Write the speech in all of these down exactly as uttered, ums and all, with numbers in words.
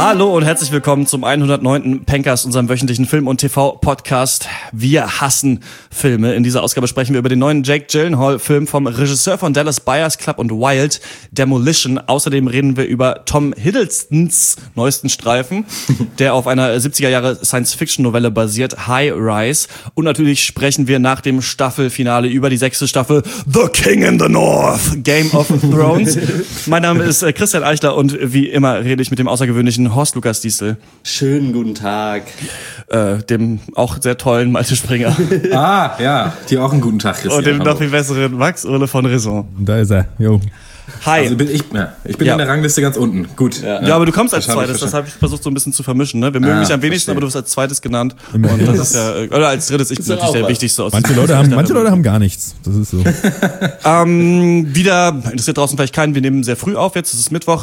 Hallo und herzlich willkommen zum hundertneunten Pencast, unserem wöchentlichen Film- und T V-Podcast. Wir hassen Filme. In dieser Ausgabe sprechen wir über den neuen Jake Gyllenhaal-Film vom Regisseur von Dallas Buyers Club und Wild, Demolition. Außerdem reden wir über Tom Hiddlestons neuesten Streifen, der auf einer siebziger Jahre Science-Fiction-Novelle basiert, High Rise. Und natürlich sprechen wir nach dem Staffelfinale über die sechste Staffel The King in the North, Game of Thrones. Mein Name ist äh, Christian Eichler und wie immer rede ich mit dem außergewöhnlichen Horst Lukas Diesel. Schönen guten Tag. Äh, dem auch sehr tollen Malte Springer. Ah, ja, dir auch einen guten Tag, Christian. Und dem noch viel besseren Max Urle von Raison. Da ist er, jo. Hi. Also bin ich, ja, ich bin ja. in der Rangliste ganz unten. Gut. Ja, ja aber du kommst als zweites, das habe ich versucht so ein bisschen zu vermischen. Ne? Wir mögen ah, dich am wenigsten, verstehe. aber du wirst als zweites genannt. Und das ist ja, oder als drittes, ich bin natürlich der was. Wichtigste aus Manche Leute haben, manche Leute haben gar nichts. Das ist so. ähm, wieder, interessiert draußen vielleicht keinen, wir nehmen sehr früh auf jetzt, es ist Mittwoch.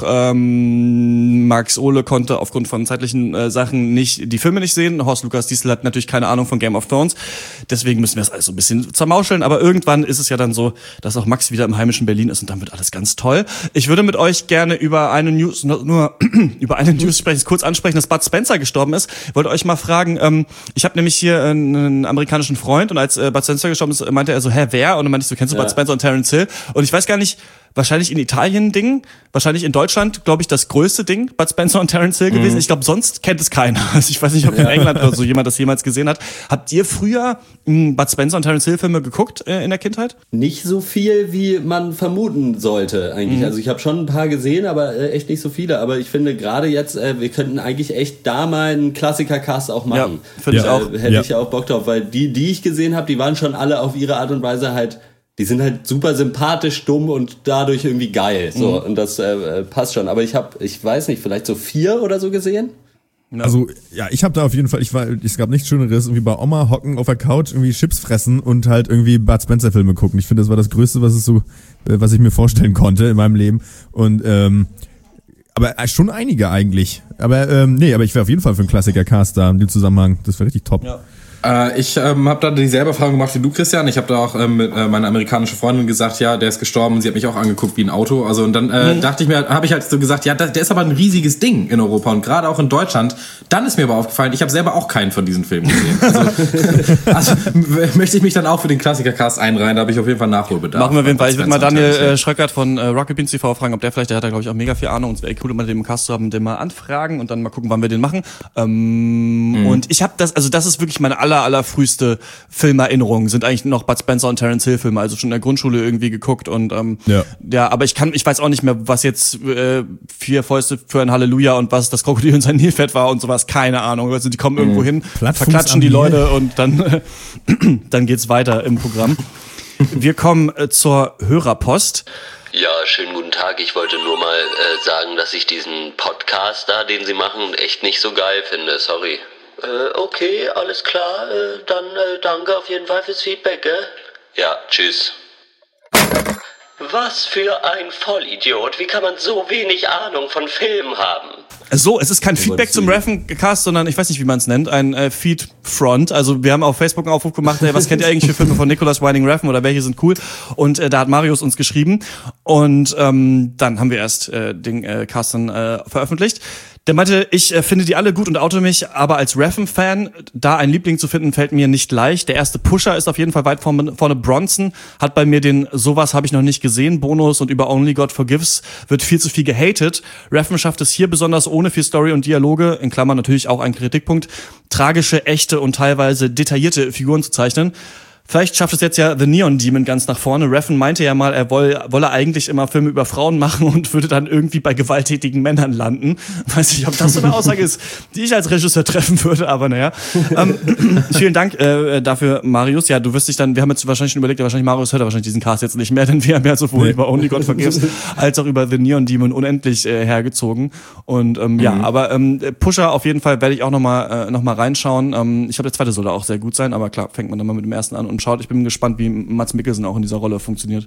Ähm, Max Ohle konnte aufgrund von zeitlichen äh, Sachen nicht die Filme nicht sehen. Horst Lukas Diesel hat natürlich keine Ahnung von Game of Thrones. Deswegen müssen wir das alles so ein bisschen zermauscheln. Aber irgendwann ist es ja dann so, dass auch Max wieder im heimischen Berlin ist und dann wird alles ganz toll. Ich würde mit euch gerne über eine News, nur über eine News sprechen, kurz ansprechen, dass Bud Spencer gestorben ist. Ich wollte euch mal fragen, ähm, ich habe nämlich hier einen amerikanischen Freund und als äh, Bud Spencer gestorben ist, meinte er so, hä, wer? Und dann meinte ich so, kennst du ja. Bud Spencer und Terence Hill? Und ich weiß gar nicht, wahrscheinlich in Italien ein Ding, wahrscheinlich in Deutschland, glaube ich, das größte Ding, Bud Spencer und Terence Hill gewesen. Mhm. Ich glaube, sonst kennt es keiner. Also ich weiß nicht, ob in England oder so jemand das jemals gesehen hat. Habt ihr früher mh, Bud Spencer und Terence Hill Filme geguckt äh, in der Kindheit? Nicht so viel, wie man vermuten sollte eigentlich. Mhm. Also ich habe schon ein paar gesehen, aber äh, echt nicht so viele. Aber ich finde gerade jetzt, äh, wir könnten eigentlich echt da mal einen Klassiker-Cast auch machen. Ja, finde ja. ich auch. Äh, hätte ja. ich ja auch Bock drauf, weil die, die ich gesehen habe, die waren schon alle auf ihre Art und Weise halt, die sind halt super sympathisch, dumm und dadurch irgendwie geil. So, mhm. und das äh, passt schon. Aber ich habe, ich weiß nicht, vielleicht so vier oder so gesehen. Ja. Also, ja, ich habe da auf jeden Fall, ich war, es gab nichts Schöneres, irgendwie bei Oma hocken auf der Couch, irgendwie Chips fressen und halt irgendwie Bud Spencer Filme gucken. Ich finde, das war das Größte, was es so, was ich mir vorstellen konnte in meinem Leben. Und, ähm, aber schon einige eigentlich. Aber, ähm, nee, aber ich wäre auf jeden Fall für einen Klassiker-Cast da in dem Zusammenhang. Das wäre richtig top. Ja. Äh, ich ähm, habe da dieselbe Erfahrung gemacht wie du, Christian. Ich habe da auch ähm, mit äh, meiner amerikanischen Freundin gesagt, ja, der ist gestorben und sie hat mich auch angeguckt wie ein Auto. Also und dann äh, mhm. dachte ich mir, habe ich halt so gesagt, ja, der ist aber ein riesiges Ding in Europa und gerade auch in Deutschland. Dann ist mir aber aufgefallen, ich habe selber auch keinen von diesen Filmen gesehen. Also, also möchte ich mich dann auch für den Klassiker-Cast einreihen, da habe ich auf jeden Fall Nachholbedarf. Machen wir auf jeden Fall. Ich würde mal Daniel äh, Schröckert von äh, Rocket Beans T V fragen, ob der vielleicht, der hat da glaube ich auch mega viel Ahnung und es wäre cool, mal den im Cast zu haben, den mal anfragen und dann mal gucken, wann wir den machen. Ähm, mhm. Und ich habe das, also das ist wirklich meine aller, aller früheste Filmerinnerungen sind eigentlich noch Bud Spencer und Terence Hill Filme, also schon in der Grundschule irgendwie geguckt und ähm, ja. ja, aber ich kann, ich weiß auch nicht mehr, was jetzt äh, vier Fäuste für ein Halleluja und was das Krokodil in sein Nilpferd war und sowas, keine Ahnung. Also die kommen mhm. irgendwo hin, verklatschen die Leute und dann äh, dann geht's weiter im Programm. Wir kommen äh, zur Hörerpost. Ja, schönen guten Tag. Ich wollte nur mal äh, sagen, dass ich diesen Podcast da, den Sie machen, echt nicht so geil finde. Sorry. Äh, okay, alles klar. Äh, dann äh, danke auf jeden Fall fürs Feedback, gell? Ja, tschüss. Was für ein Vollidiot. Wie kann man so wenig Ahnung von Filmen haben? So, es ist kein Feedback zum Reffen-Cast, sondern ich weiß nicht, wie man es nennt, ein äh, Feed-Front. Also wir haben auf Facebook einen Aufruf gemacht, ey, was kennt ihr eigentlich für Filme von Nicolas Winding Refn oder welche sind cool? Und äh, da hat Marius uns geschrieben und ähm, dann haben wir erst äh, den äh, Cast dann äh, veröffentlicht. Der meinte, ich äh, finde die alle gut und oute mich, aber als Refn-Fan, da einen Liebling zu finden, fällt mir nicht leicht. Der erste Pusher ist auf jeden Fall weit vorne, vorne Bronson, hat bei mir den Sowas habe ich noch nicht gesehen Bonus und über Only God Forgives wird viel zu viel gehatet. Refn schafft es hier besonders ohne viel Story und Dialoge, in Klammern natürlich auch ein Kritikpunkt, tragische, echte und teilweise detaillierte Figuren zu zeichnen. Vielleicht schafft es jetzt ja The Neon Demon ganz nach vorne. Refn meinte ja mal, er wolle, wolle eigentlich immer Filme über Frauen machen und würde dann irgendwie bei gewalttätigen Männern landen. Weiß nicht, ob das so eine Aussage ist, die ich als Regisseur treffen würde, aber naja. Ähm, vielen Dank äh, dafür, Marius. Ja, du wirst dich dann, wir haben jetzt wahrscheinlich schon überlegt, wahrscheinlich Marius hört er wahrscheinlich diesen Cast jetzt nicht mehr, denn wir haben ja sowohl nee. über Only God Forgives als auch über The Neon Demon unendlich äh, hergezogen. Und ähm, mhm. ja, aber ähm, Pusher auf jeden Fall werde ich auch nochmal äh, noch mal reinschauen. Ähm, ich glaube, der zweite soll auch sehr gut sein, aber klar, fängt man dann mal mit dem ersten an und schaut. Ich bin gespannt, wie Mads Mikkelsen auch in dieser Rolle funktioniert.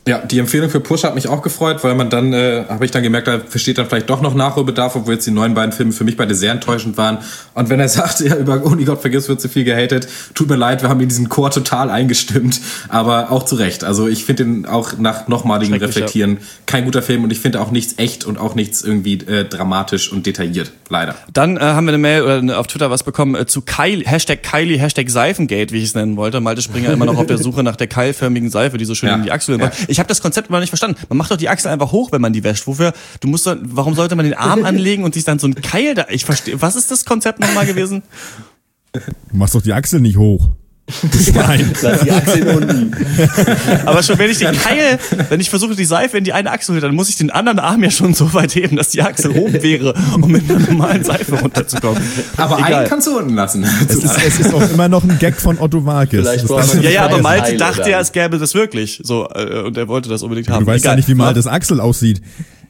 Ja, die Empfehlung für Push hat mich auch gefreut, weil man dann, äh, habe ich dann gemerkt, da besteht dann vielleicht doch noch Nachholbedarf, obwohl jetzt die neuen beiden Filme für mich beide sehr enttäuschend waren. Und wenn er sagt, ja, über Only God Forgives wird zu viel gehatet, tut mir leid, wir haben in diesen Chor total eingestimmt, aber auch zu Recht. Also ich finde ihn auch nach nochmaligen Reflektieren kein guter Film und ich finde auch nichts echt und auch nichts irgendwie äh, dramatisch und detailliert, leider. Dann äh, haben wir eine Mail oder eine, auf Twitter was bekommen äh, zu Kylie, Hashtag Kylie, Hashtag Seifengate, wie ich es nennen wollte. Malte Springer immer noch auf der Suche nach der keilförmigen Seife, die so schön Ja. in die Achseln Ja. macht. Ich habe das Konzept immer nicht verstanden. Man macht doch die Achsel einfach hoch, wenn man die wäscht. Wofür? Du musst dann, warum sollte man den Arm anlegen und sich dann so ein Keil da? Ich verstehe. Was ist das Konzept nochmal gewesen? Du machst doch die Achsel nicht hoch. Nein. Lass die Achseln unten. Aber schon wenn ich den Keil, wenn ich versuche die Seife in die eine Achsel, dann muss ich den anderen Arm ja schon so weit heben, dass die Achsel oben wäre, um mit einer normalen Seife runterzukommen. Aber Egal. einen kannst du unten lassen. Es ist, es ist auch immer noch ein Gag von Otto Walkes. Vielleicht Das braucht darf- man- Ja, ja, aber Scheiß Malte Heile dachte dann. ja, es gäbe das wirklich. So, äh, und er wollte das unbedingt haben. Du weißt ja Egal. nicht, wie mal das Achsel aussieht.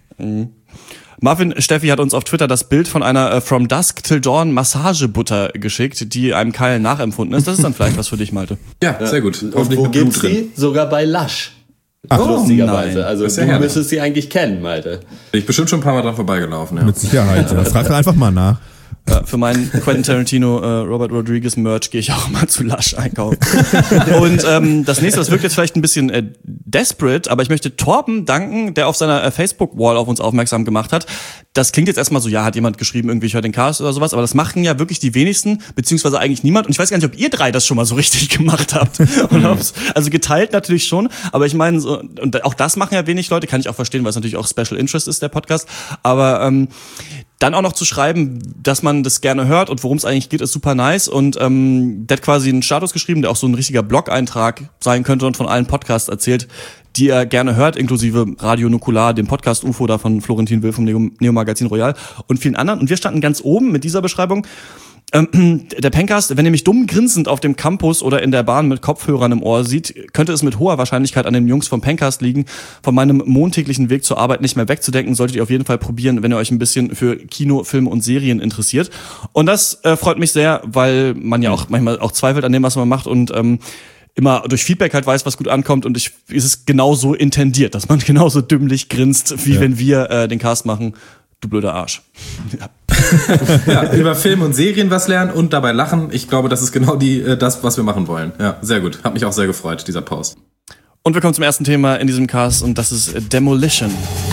Marvin Steffi hat uns auf Twitter das Bild von einer äh, From Dusk Till Dawn Massagebutter geschickt, die einem Keil nachempfunden ist. Das ist dann vielleicht was für dich, Malte. Ja, sehr gut. Und Hoffentlich wo mit Blut gibt's drin. die? Sogar bei Lush. Oh, Lustigerweise. nein. Also Das ist ja du herrlich. müsstest sie eigentlich kennen, Malte. Bin ich bestimmt schon ein paar Mal dran vorbeigelaufen. Ja. Mit Sicherheit. Ja. Frag doch einfach mal nach. Ja, für meinen Quentin Tarantino, äh, Robert Rodriguez Merch gehe ich auch immer zu Lush einkaufen. Und ähm, das nächste, das wirkt jetzt vielleicht ein bisschen äh, desperate, aber ich möchte Torben danken, der auf seiner äh, Facebook-Wall auf uns aufmerksam gemacht hat. Das klingt jetzt erstmal so, ja, hat jemand geschrieben, irgendwie ich höre den Cast oder sowas, aber das machen ja wirklich die wenigsten, beziehungsweise eigentlich niemand. Und ich weiß gar nicht, ob ihr drei das schon mal so richtig gemacht habt. Und ob's, also geteilt natürlich schon, aber ich meine, so, und auch das machen ja wenig Leute, kann ich auch verstehen, weil es natürlich auch Special Interest ist, der Podcast. Aber ähm, dann auch noch zu schreiben, dass man das gerne hört und worum es eigentlich geht, ist super nice. Und ähm, der hat quasi einen Status geschrieben, der auch so ein richtiger Blog-Eintrag sein könnte und von allen Podcasts erzählt, die er gerne hört, inklusive Radio Nukular, dem Podcast U F O da von Florentin Will vom Neo, Neo Magazin Royal und vielen anderen. Und wir standen ganz oben mit dieser Beschreibung. Ähm, der Pencast, wenn ihr mich dumm grinsend auf dem Campus oder in der Bahn mit Kopfhörern im Ohr sieht, könnte es mit hoher Wahrscheinlichkeit an den Jungs vom Pencast liegen. Von meinem montäglichen Weg zur Arbeit nicht mehr wegzudenken, solltet ihr auf jeden Fall probieren, wenn ihr euch ein bisschen für Kino, Filme und Serien interessiert. Und das äh, freut mich sehr, weil man ja auch manchmal auch zweifelt an dem, was man macht und ähm, immer durch Feedback halt weiß, was gut ankommt und ich, ist es genauso intendiert, dass man genauso dümmlich grinst, wie Ja. wenn wir äh, den Cast machen. Du blöder Arsch. Ja. Ja, über Film und Serien was lernen und dabei lachen. Ich glaube, das ist genau die, äh, das, was wir machen wollen. Ja, sehr gut. Hat mich auch sehr gefreut, dieser Post. Und wir kommen zum ersten Thema in diesem Cast und das ist äh, Demolition.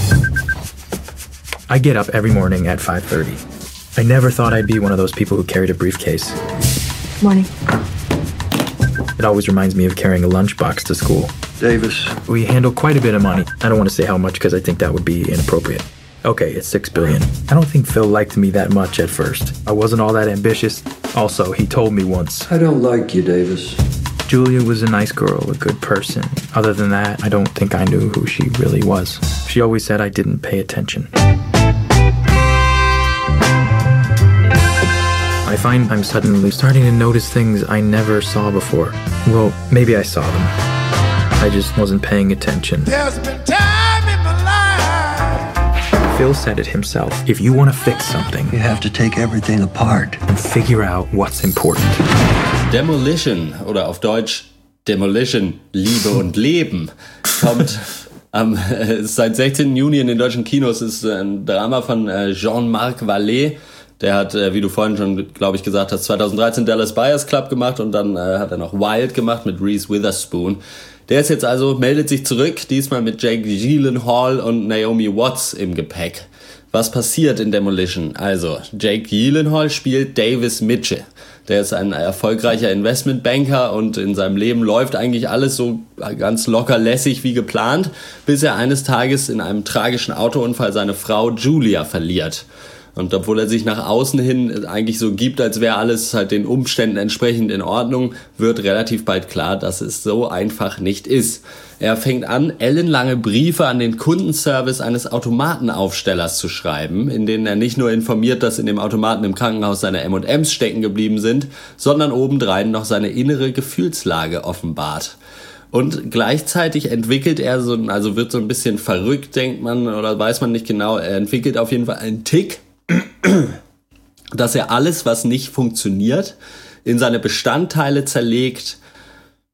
I get up every morning at five thirty. I never thought I'd be one of those people who carried a briefcase. Morning. It always reminds me of carrying a lunchbox to school. Davis. We handle quite a bit of money. I don't want to say how much because I think that would be inappropriate. Okay, it's six billion. I don't think Phil liked me that much at first. I wasn't all that ambitious. Also, he told me once, I don't like you, Davis. Julia was a nice girl, a good person. Other than that, I don't think I knew who she really was. She always said I didn't pay attention. I find I'm suddenly starting to notice things I never saw before. Well, maybe I saw them. I just wasn't paying attention. There's been time in my life. Phil said it himself. If you want to fix something, You have to take everything apart. and figure out what's important. Demolition oder auf Deutsch Demolition, Liebe und Leben kommt am äh, seit sechzehnten Juni in den deutschen Kinos. Ist ein Drama von äh, Jean-Marc Vallée. Der hat, äh, wie du vorhin schon, glaube ich, gesagt hast, zweitausenddreizehn Dallas Buyers Club gemacht und dann äh, hat er noch Wild gemacht mit Reese Witherspoon. Der ist jetzt also, meldet sich zurück, diesmal mit Jake Gyllenhaal und Naomi Watts im Gepäck. Was passiert in Demolition? Also, Jake Gyllenhaal spielt Davis Mitchell. Der ist ein erfolgreicher Investmentbanker und in seinem Leben läuft eigentlich alles so ganz locker lässig wie geplant, bis er eines Tages in einem tragischen Autounfall seine Frau Julia verliert. Und obwohl er sich nach außen hin eigentlich so gibt, als wäre alles halt den Umständen entsprechend in Ordnung, wird relativ bald klar, dass es so einfach nicht ist. Er fängt an, ellenlange Briefe an den Kundenservice eines Automatenaufstellers zu schreiben, in denen er nicht nur informiert, dass in dem Automaten im Krankenhaus seine M und M's stecken geblieben sind, sondern obendrein noch seine innere Gefühlslage offenbart. Und gleichzeitig entwickelt er so, also wird so ein bisschen verrückt, denkt man, oder weiß man nicht genau, er entwickelt auf jeden Fall einen Tick, dass er alles, was nicht funktioniert, in seine Bestandteile zerlegt,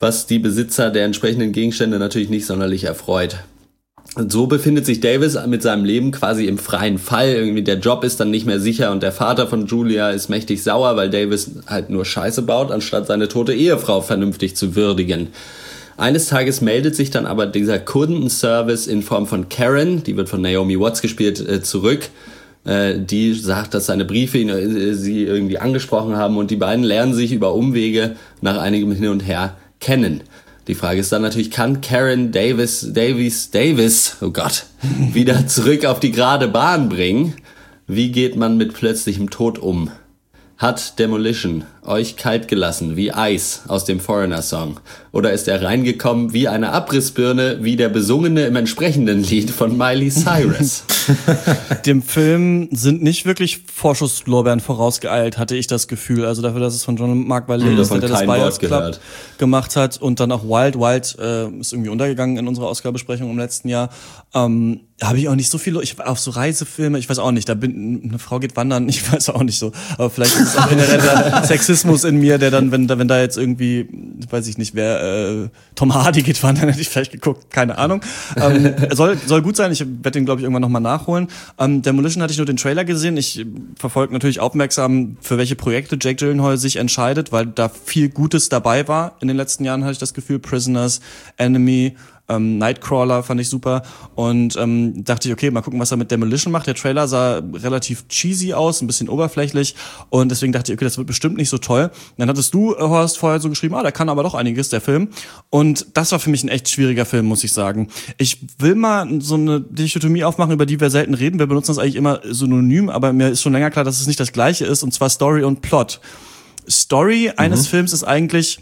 was die Besitzer der entsprechenden Gegenstände natürlich nicht sonderlich erfreut. Und so befindet sich Davis mit seinem Leben quasi im freien Fall. Irgendwie der Job ist dann nicht mehr sicher und der Vater von Julia ist mächtig sauer, weil Davis halt nur Scheiße baut, anstatt seine tote Ehefrau vernünftig zu würdigen. Eines Tages meldet sich dann aber dieser Kundenservice in Form von Karen, die wird von Naomi Watts gespielt, äh, zurück. Äh, die sagt, dass seine Briefe ihn, äh, sie irgendwie angesprochen haben und die beiden lernen sich über Umwege nach einigem Hin und Her kennen. Die Frage ist dann natürlich, kann Karen Davis, Davies, Davis, oh Gott, wieder zurück auf die gerade Bahn bringen? Wie geht man mit plötzlichem Tod um? Hat Demolition euch kalt gelassen wie Eis aus dem Foreigner-Song? Oder ist er reingekommen wie eine Abrissbirne, wie der besungene im entsprechenden Lied von Miley Cyrus? Dem Film sind nicht wirklich Vorschusslorbeeren vorausgeeilt, hatte ich das Gefühl. Also dafür, dass es von John Mark Vallée ist, der das Buyers Club gemacht hat und dann auch Wild. Wild äh, ist irgendwie untergegangen in unserer Oscar-Besprechung im letzten Jahr. Ähm, habe ich auch nicht so viel, ich auf so Reisefilme, ich weiß auch nicht, da bin eine Frau geht wandern, ich weiß auch nicht so, aber vielleicht ist es auch generell der Sexismus in mir, der dann, wenn da wenn da jetzt irgendwie, weiß ich nicht, wer äh, Tom Hardy geht wandern, hätte ich vielleicht geguckt, keine Ahnung. Ähm, soll soll gut sein, ich werde den glaube ich irgendwann nochmal nachholen. Ähm, Demolition hatte ich nur den Trailer gesehen, ich verfolge natürlich aufmerksam, für welche Projekte Jake Gyllenhaal sich entscheidet, weil da viel Gutes dabei war in den letzten Jahren, hatte ich das Gefühl, Prisoners, Enemy, Ähm, Nightcrawler fand ich super und ähm, dachte ich, okay, mal gucken, was er mit Demolition macht. Der Trailer sah relativ cheesy aus, ein bisschen oberflächlich und deswegen dachte ich, okay, das wird bestimmt nicht so toll. Dann hattest du, Horst, vorher so geschrieben, ah, der kann aber doch einiges, der Film. Und das war für mich ein echt schwieriger Film, muss ich sagen. Ich will mal so eine Dichotomie aufmachen, über die wir selten reden. Wir benutzen das eigentlich immer synonym, aber mir ist schon länger klar, dass es nicht das Gleiche ist, und zwar Story und Plot. Story mhm. eines Films ist eigentlich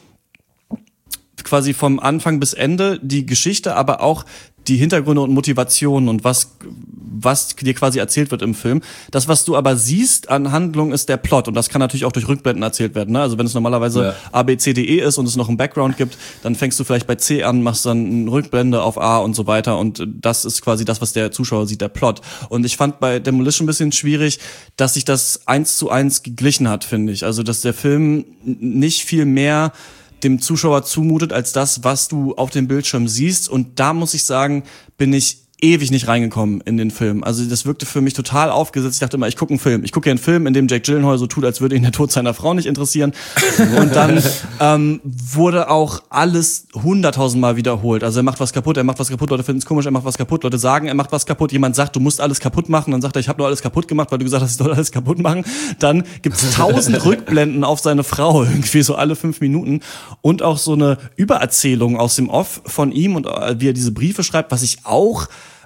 quasi vom Anfang bis Ende die Geschichte, aber auch die Hintergründe und Motivationen und was was dir quasi erzählt wird im Film. Das, was du aber siehst an Handlung, ist der Plot, und das kann natürlich auch durch Rückblenden erzählt werden. Ne? Also wenn es normalerweise ja. A, B, C, D, E ist und es noch einen Background gibt, dann fängst du vielleicht bei C an, machst dann eine Rückblende auf A und so weiter, und das ist quasi das, was der Zuschauer sieht, der Plot. Und ich fand bei Demolition ein bisschen schwierig, dass sich das eins zu eins geglichen hat, finde ich. Also dass der Film nicht viel mehr dem Zuschauer zumutet als das, was du auf dem Bildschirm siehst. Und da muss ich sagen, bin ich ewig nicht reingekommen in den Film. Also das wirkte für mich total aufgesetzt. Ich dachte immer, ich gucke einen Film. Ich gucke ja einen Film, in dem Jake Gyllenhaal so tut, als würde ihn der Tod seiner Frau nicht interessieren. Und dann ähm, wurde auch alles hunderttausendmal wiederholt. Also er macht was kaputt, er macht was kaputt, Leute finden es komisch, er macht was kaputt, Leute sagen, er macht was kaputt. Jemand sagt, du musst alles kaputt machen. Dann sagt er, ich habe nur alles kaputt gemacht, weil du gesagt hast, ich soll alles kaputt machen. Dann gibt's tausend Rückblenden auf seine Frau, irgendwie so alle fünf Minuten. Und auch so eine Übererzählung aus dem Off von ihm und wie er diese Briefe schreibt, was ich auch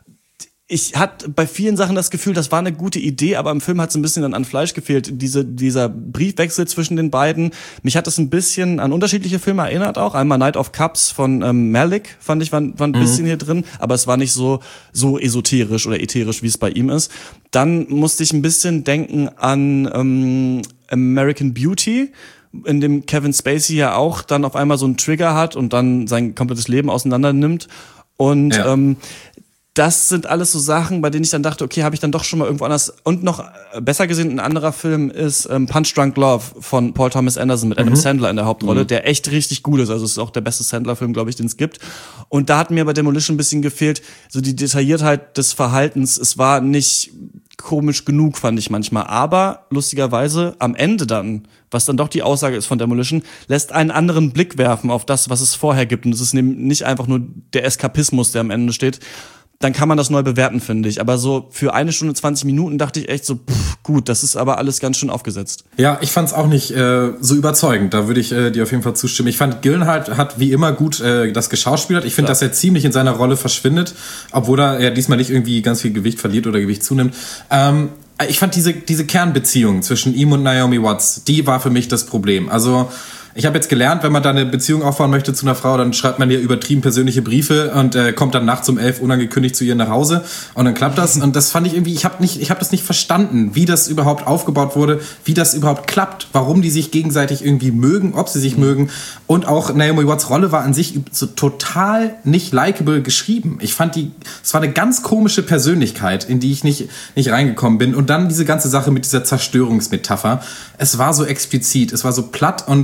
Ich hatte bei vielen Sachen das Gefühl, das war eine gute Idee, aber im Film hat es ein bisschen dann an Fleisch gefehlt. Diese, dieser Briefwechsel zwischen den beiden, mich hat das ein bisschen an unterschiedliche Filme erinnert auch. Einmal Night of Cups von ähm, Malick, fand ich, war, war ein bisschen mhm. hier drin, aber es war nicht so, so esoterisch oder ätherisch, wie es bei ihm ist. Dann musste ich ein bisschen denken an ähm, American Beauty, in dem Kevin Spacey ja auch dann auf einmal so einen Trigger hat und dann sein komplettes Leben auseinander nimmt. Und ja. ähm, das sind alles so Sachen, bei denen ich dann dachte, okay, habe ich dann doch schon mal irgendwo anders. Und noch besser gesehen, ein anderer Film ist ähm, Punch Drunk Love von Paul Thomas Anderson mit Adam mhm. Sandler in der Hauptrolle, mhm. der echt richtig gut ist. Also es ist auch der beste Sandler-Film, glaube ich, den es gibt. Und da hat mir bei Demolition ein bisschen gefehlt, so die Detailliertheit des Verhaltens. Es war nicht komisch genug, fand ich manchmal. Aber lustigerweise am Ende dann, was dann doch die Aussage ist von Demolition, lässt einen anderen Blick werfen auf das, was es vorher gibt. Und es ist nicht einfach nur der Eskapismus, der am Ende steht. Dann kann man das neu bewerten, finde ich. Aber so für eine Stunde zwanzig Minuten dachte ich echt so, pff, gut, das ist aber alles ganz schön aufgesetzt. Ja, ich fand's auch nicht äh, so überzeugend. Da würde ich äh, dir auf jeden Fall zustimmen. Ich fand, Gyllenhaal hat wie immer gut äh, das geschauspielert. Ich finde, ja. dass er ziemlich in seiner Rolle verschwindet, obwohl er ja diesmal nicht irgendwie ganz viel Gewicht verliert oder Gewicht zunimmt. Ähm, ich fand diese diese Kernbeziehung zwischen ihm und Naomi Watts, die war für mich das Problem. Also ich habe jetzt gelernt, wenn man da eine Beziehung aufbauen möchte zu einer Frau, dann schreibt man ihr übertrieben persönliche Briefe und äh, kommt dann nachts um elf unangekündigt zu ihr nach Hause und dann klappt das. Und das fand ich irgendwie, ich habe nicht, ich habe das nicht verstanden, wie das überhaupt aufgebaut wurde, wie das überhaupt klappt, warum die sich gegenseitig irgendwie mögen, ob sie sich mhm. mögen. Und auch Naomi Watts Rolle war an sich so total nicht likable geschrieben. Ich fand die, es war eine ganz komische Persönlichkeit, in die ich nicht nicht reingekommen bin. Und dann diese ganze Sache mit dieser Zerstörungsmetapher. Es war so explizit, es war so platt und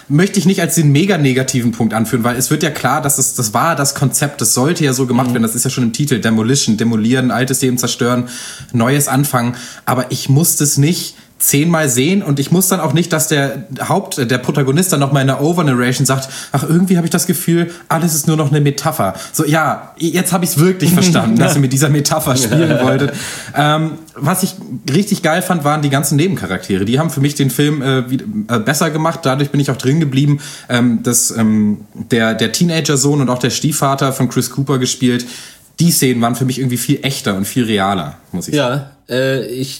möchte ich nicht als den mega negativen Punkt anführen, weil es wird ja klar, dass es, das war das Konzept, das sollte ja so gemacht mhm. werden, das ist ja schon im Titel, Demolition, demolieren, altes Leben zerstören, neues anfangen, aber ich musste es nicht zehnmal sehen und ich muss dann auch nicht, dass der Haupt, der Protagonist dann noch mal in der Overnarration sagt, ach, irgendwie habe ich das Gefühl, alles ist nur noch eine Metapher. So, ja, jetzt habe ich es wirklich verstanden, dass ihr mit dieser Metapher spielen wolltet. Ähm, was ich richtig geil fand, waren die ganzen Nebencharaktere. Die haben für mich den Film äh, wie, äh, besser gemacht, dadurch bin ich auch drin geblieben. Ähm, das, ähm, der, der Teenager-Sohn und auch der Stiefvater von Chris Cooper gespielt, die Szenen waren für mich irgendwie viel echter und viel realer, muss ich sagen. Ja, äh, ich...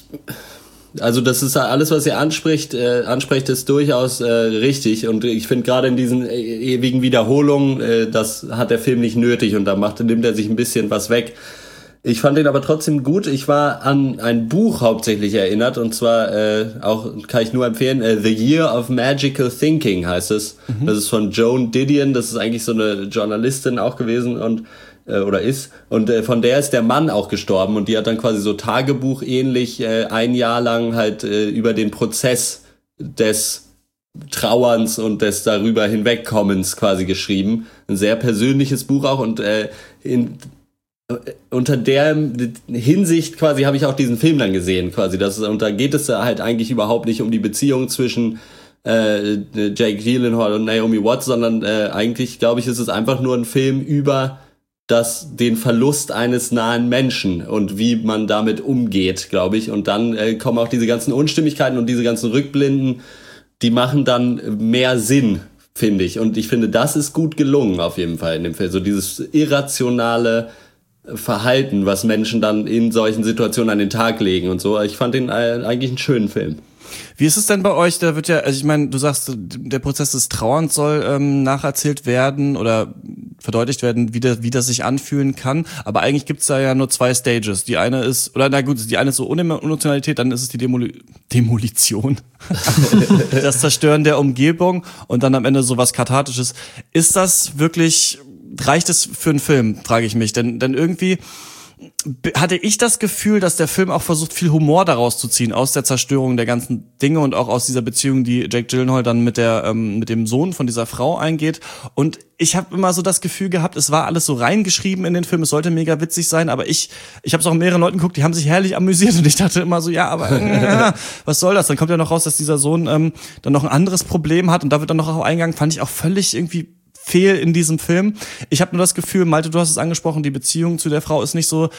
Also das ist alles, was ihr anspricht, äh, anspricht, ist durchaus äh, richtig. Und ich finde gerade in diesen äh, ewigen Wiederholungen, äh, das hat der Film nicht nötig und da macht, nimmt er sich ein bisschen was weg. Ich fand den aber trotzdem gut. Ich war an ein Buch hauptsächlich erinnert und zwar äh, auch, kann ich nur empfehlen, äh, The Year of Magical Thinking heißt es. Mhm. Das ist von Joan Didion, das ist eigentlich so eine Journalistin auch gewesen und oder ist, und äh, von der ist der Mann auch gestorben und die hat dann quasi so Tagebuch ähnlich äh, ein Jahr lang halt äh, über den Prozess des Trauerns und des darüber hinwegkommens quasi geschrieben. Ein sehr persönliches Buch auch und äh, in, äh, unter der Hinsicht quasi habe ich auch diesen Film dann gesehen quasi. Das, und da geht es halt eigentlich überhaupt nicht um die Beziehung zwischen äh, Jake Gyllenhaal und Naomi Watts, sondern äh, eigentlich, glaube ich, ist es einfach nur ein Film über das den Verlust eines nahen Menschen und wie man damit umgeht, glaube ich. Und dann äh, kommen auch diese ganzen Unstimmigkeiten und diese ganzen Rückblenden, die machen dann mehr Sinn, finde ich. Und ich finde, das ist gut gelungen auf jeden Fall in dem Film. So dieses irrationale Verhalten, was Menschen dann in solchen Situationen an den Tag legen und so. Ich fand den äh, eigentlich einen schönen Film. Wie ist es denn bei euch? Da wird ja, also ich meine, du sagst, der Prozess des Trauerns soll ähm, nacherzählt werden oder verdeutlicht werden, wie, der, wie das sich anfühlen kann. Aber eigentlich gibt's da ja nur zwei Stages. Die eine ist, oder na gut, die eine ist so Unemotionalität, dann ist es die Demoli- Demolition, das Zerstören der Umgebung und dann am Ende sowas Kathartisches. Ist das wirklich, reicht es für einen Film, frage ich mich. Denn, denn irgendwie hatte ich das Gefühl, dass der Film auch versucht, viel Humor daraus zu ziehen, aus der Zerstörung der ganzen Dinge und auch aus dieser Beziehung, die Jake Gyllenhaal dann mit der ähm, mit dem Sohn von dieser Frau eingeht. Und ich habe immer so das Gefühl gehabt, es war alles so reingeschrieben in den Film, es sollte mega witzig sein, aber ich ich habe es auch mehreren Leuten geguckt, die haben sich herrlich amüsiert und ich dachte immer so, ja, aber äh, was soll das? Dann kommt ja noch raus, dass dieser Sohn ähm, dann noch ein anderes Problem hat und da wird dann noch auch eingegangen, fand ich auch völlig irgendwie fehl in diesem Film. Ich habe nur das Gefühl, Malte, du hast es angesprochen, die Beziehung zu der Frau ist nicht so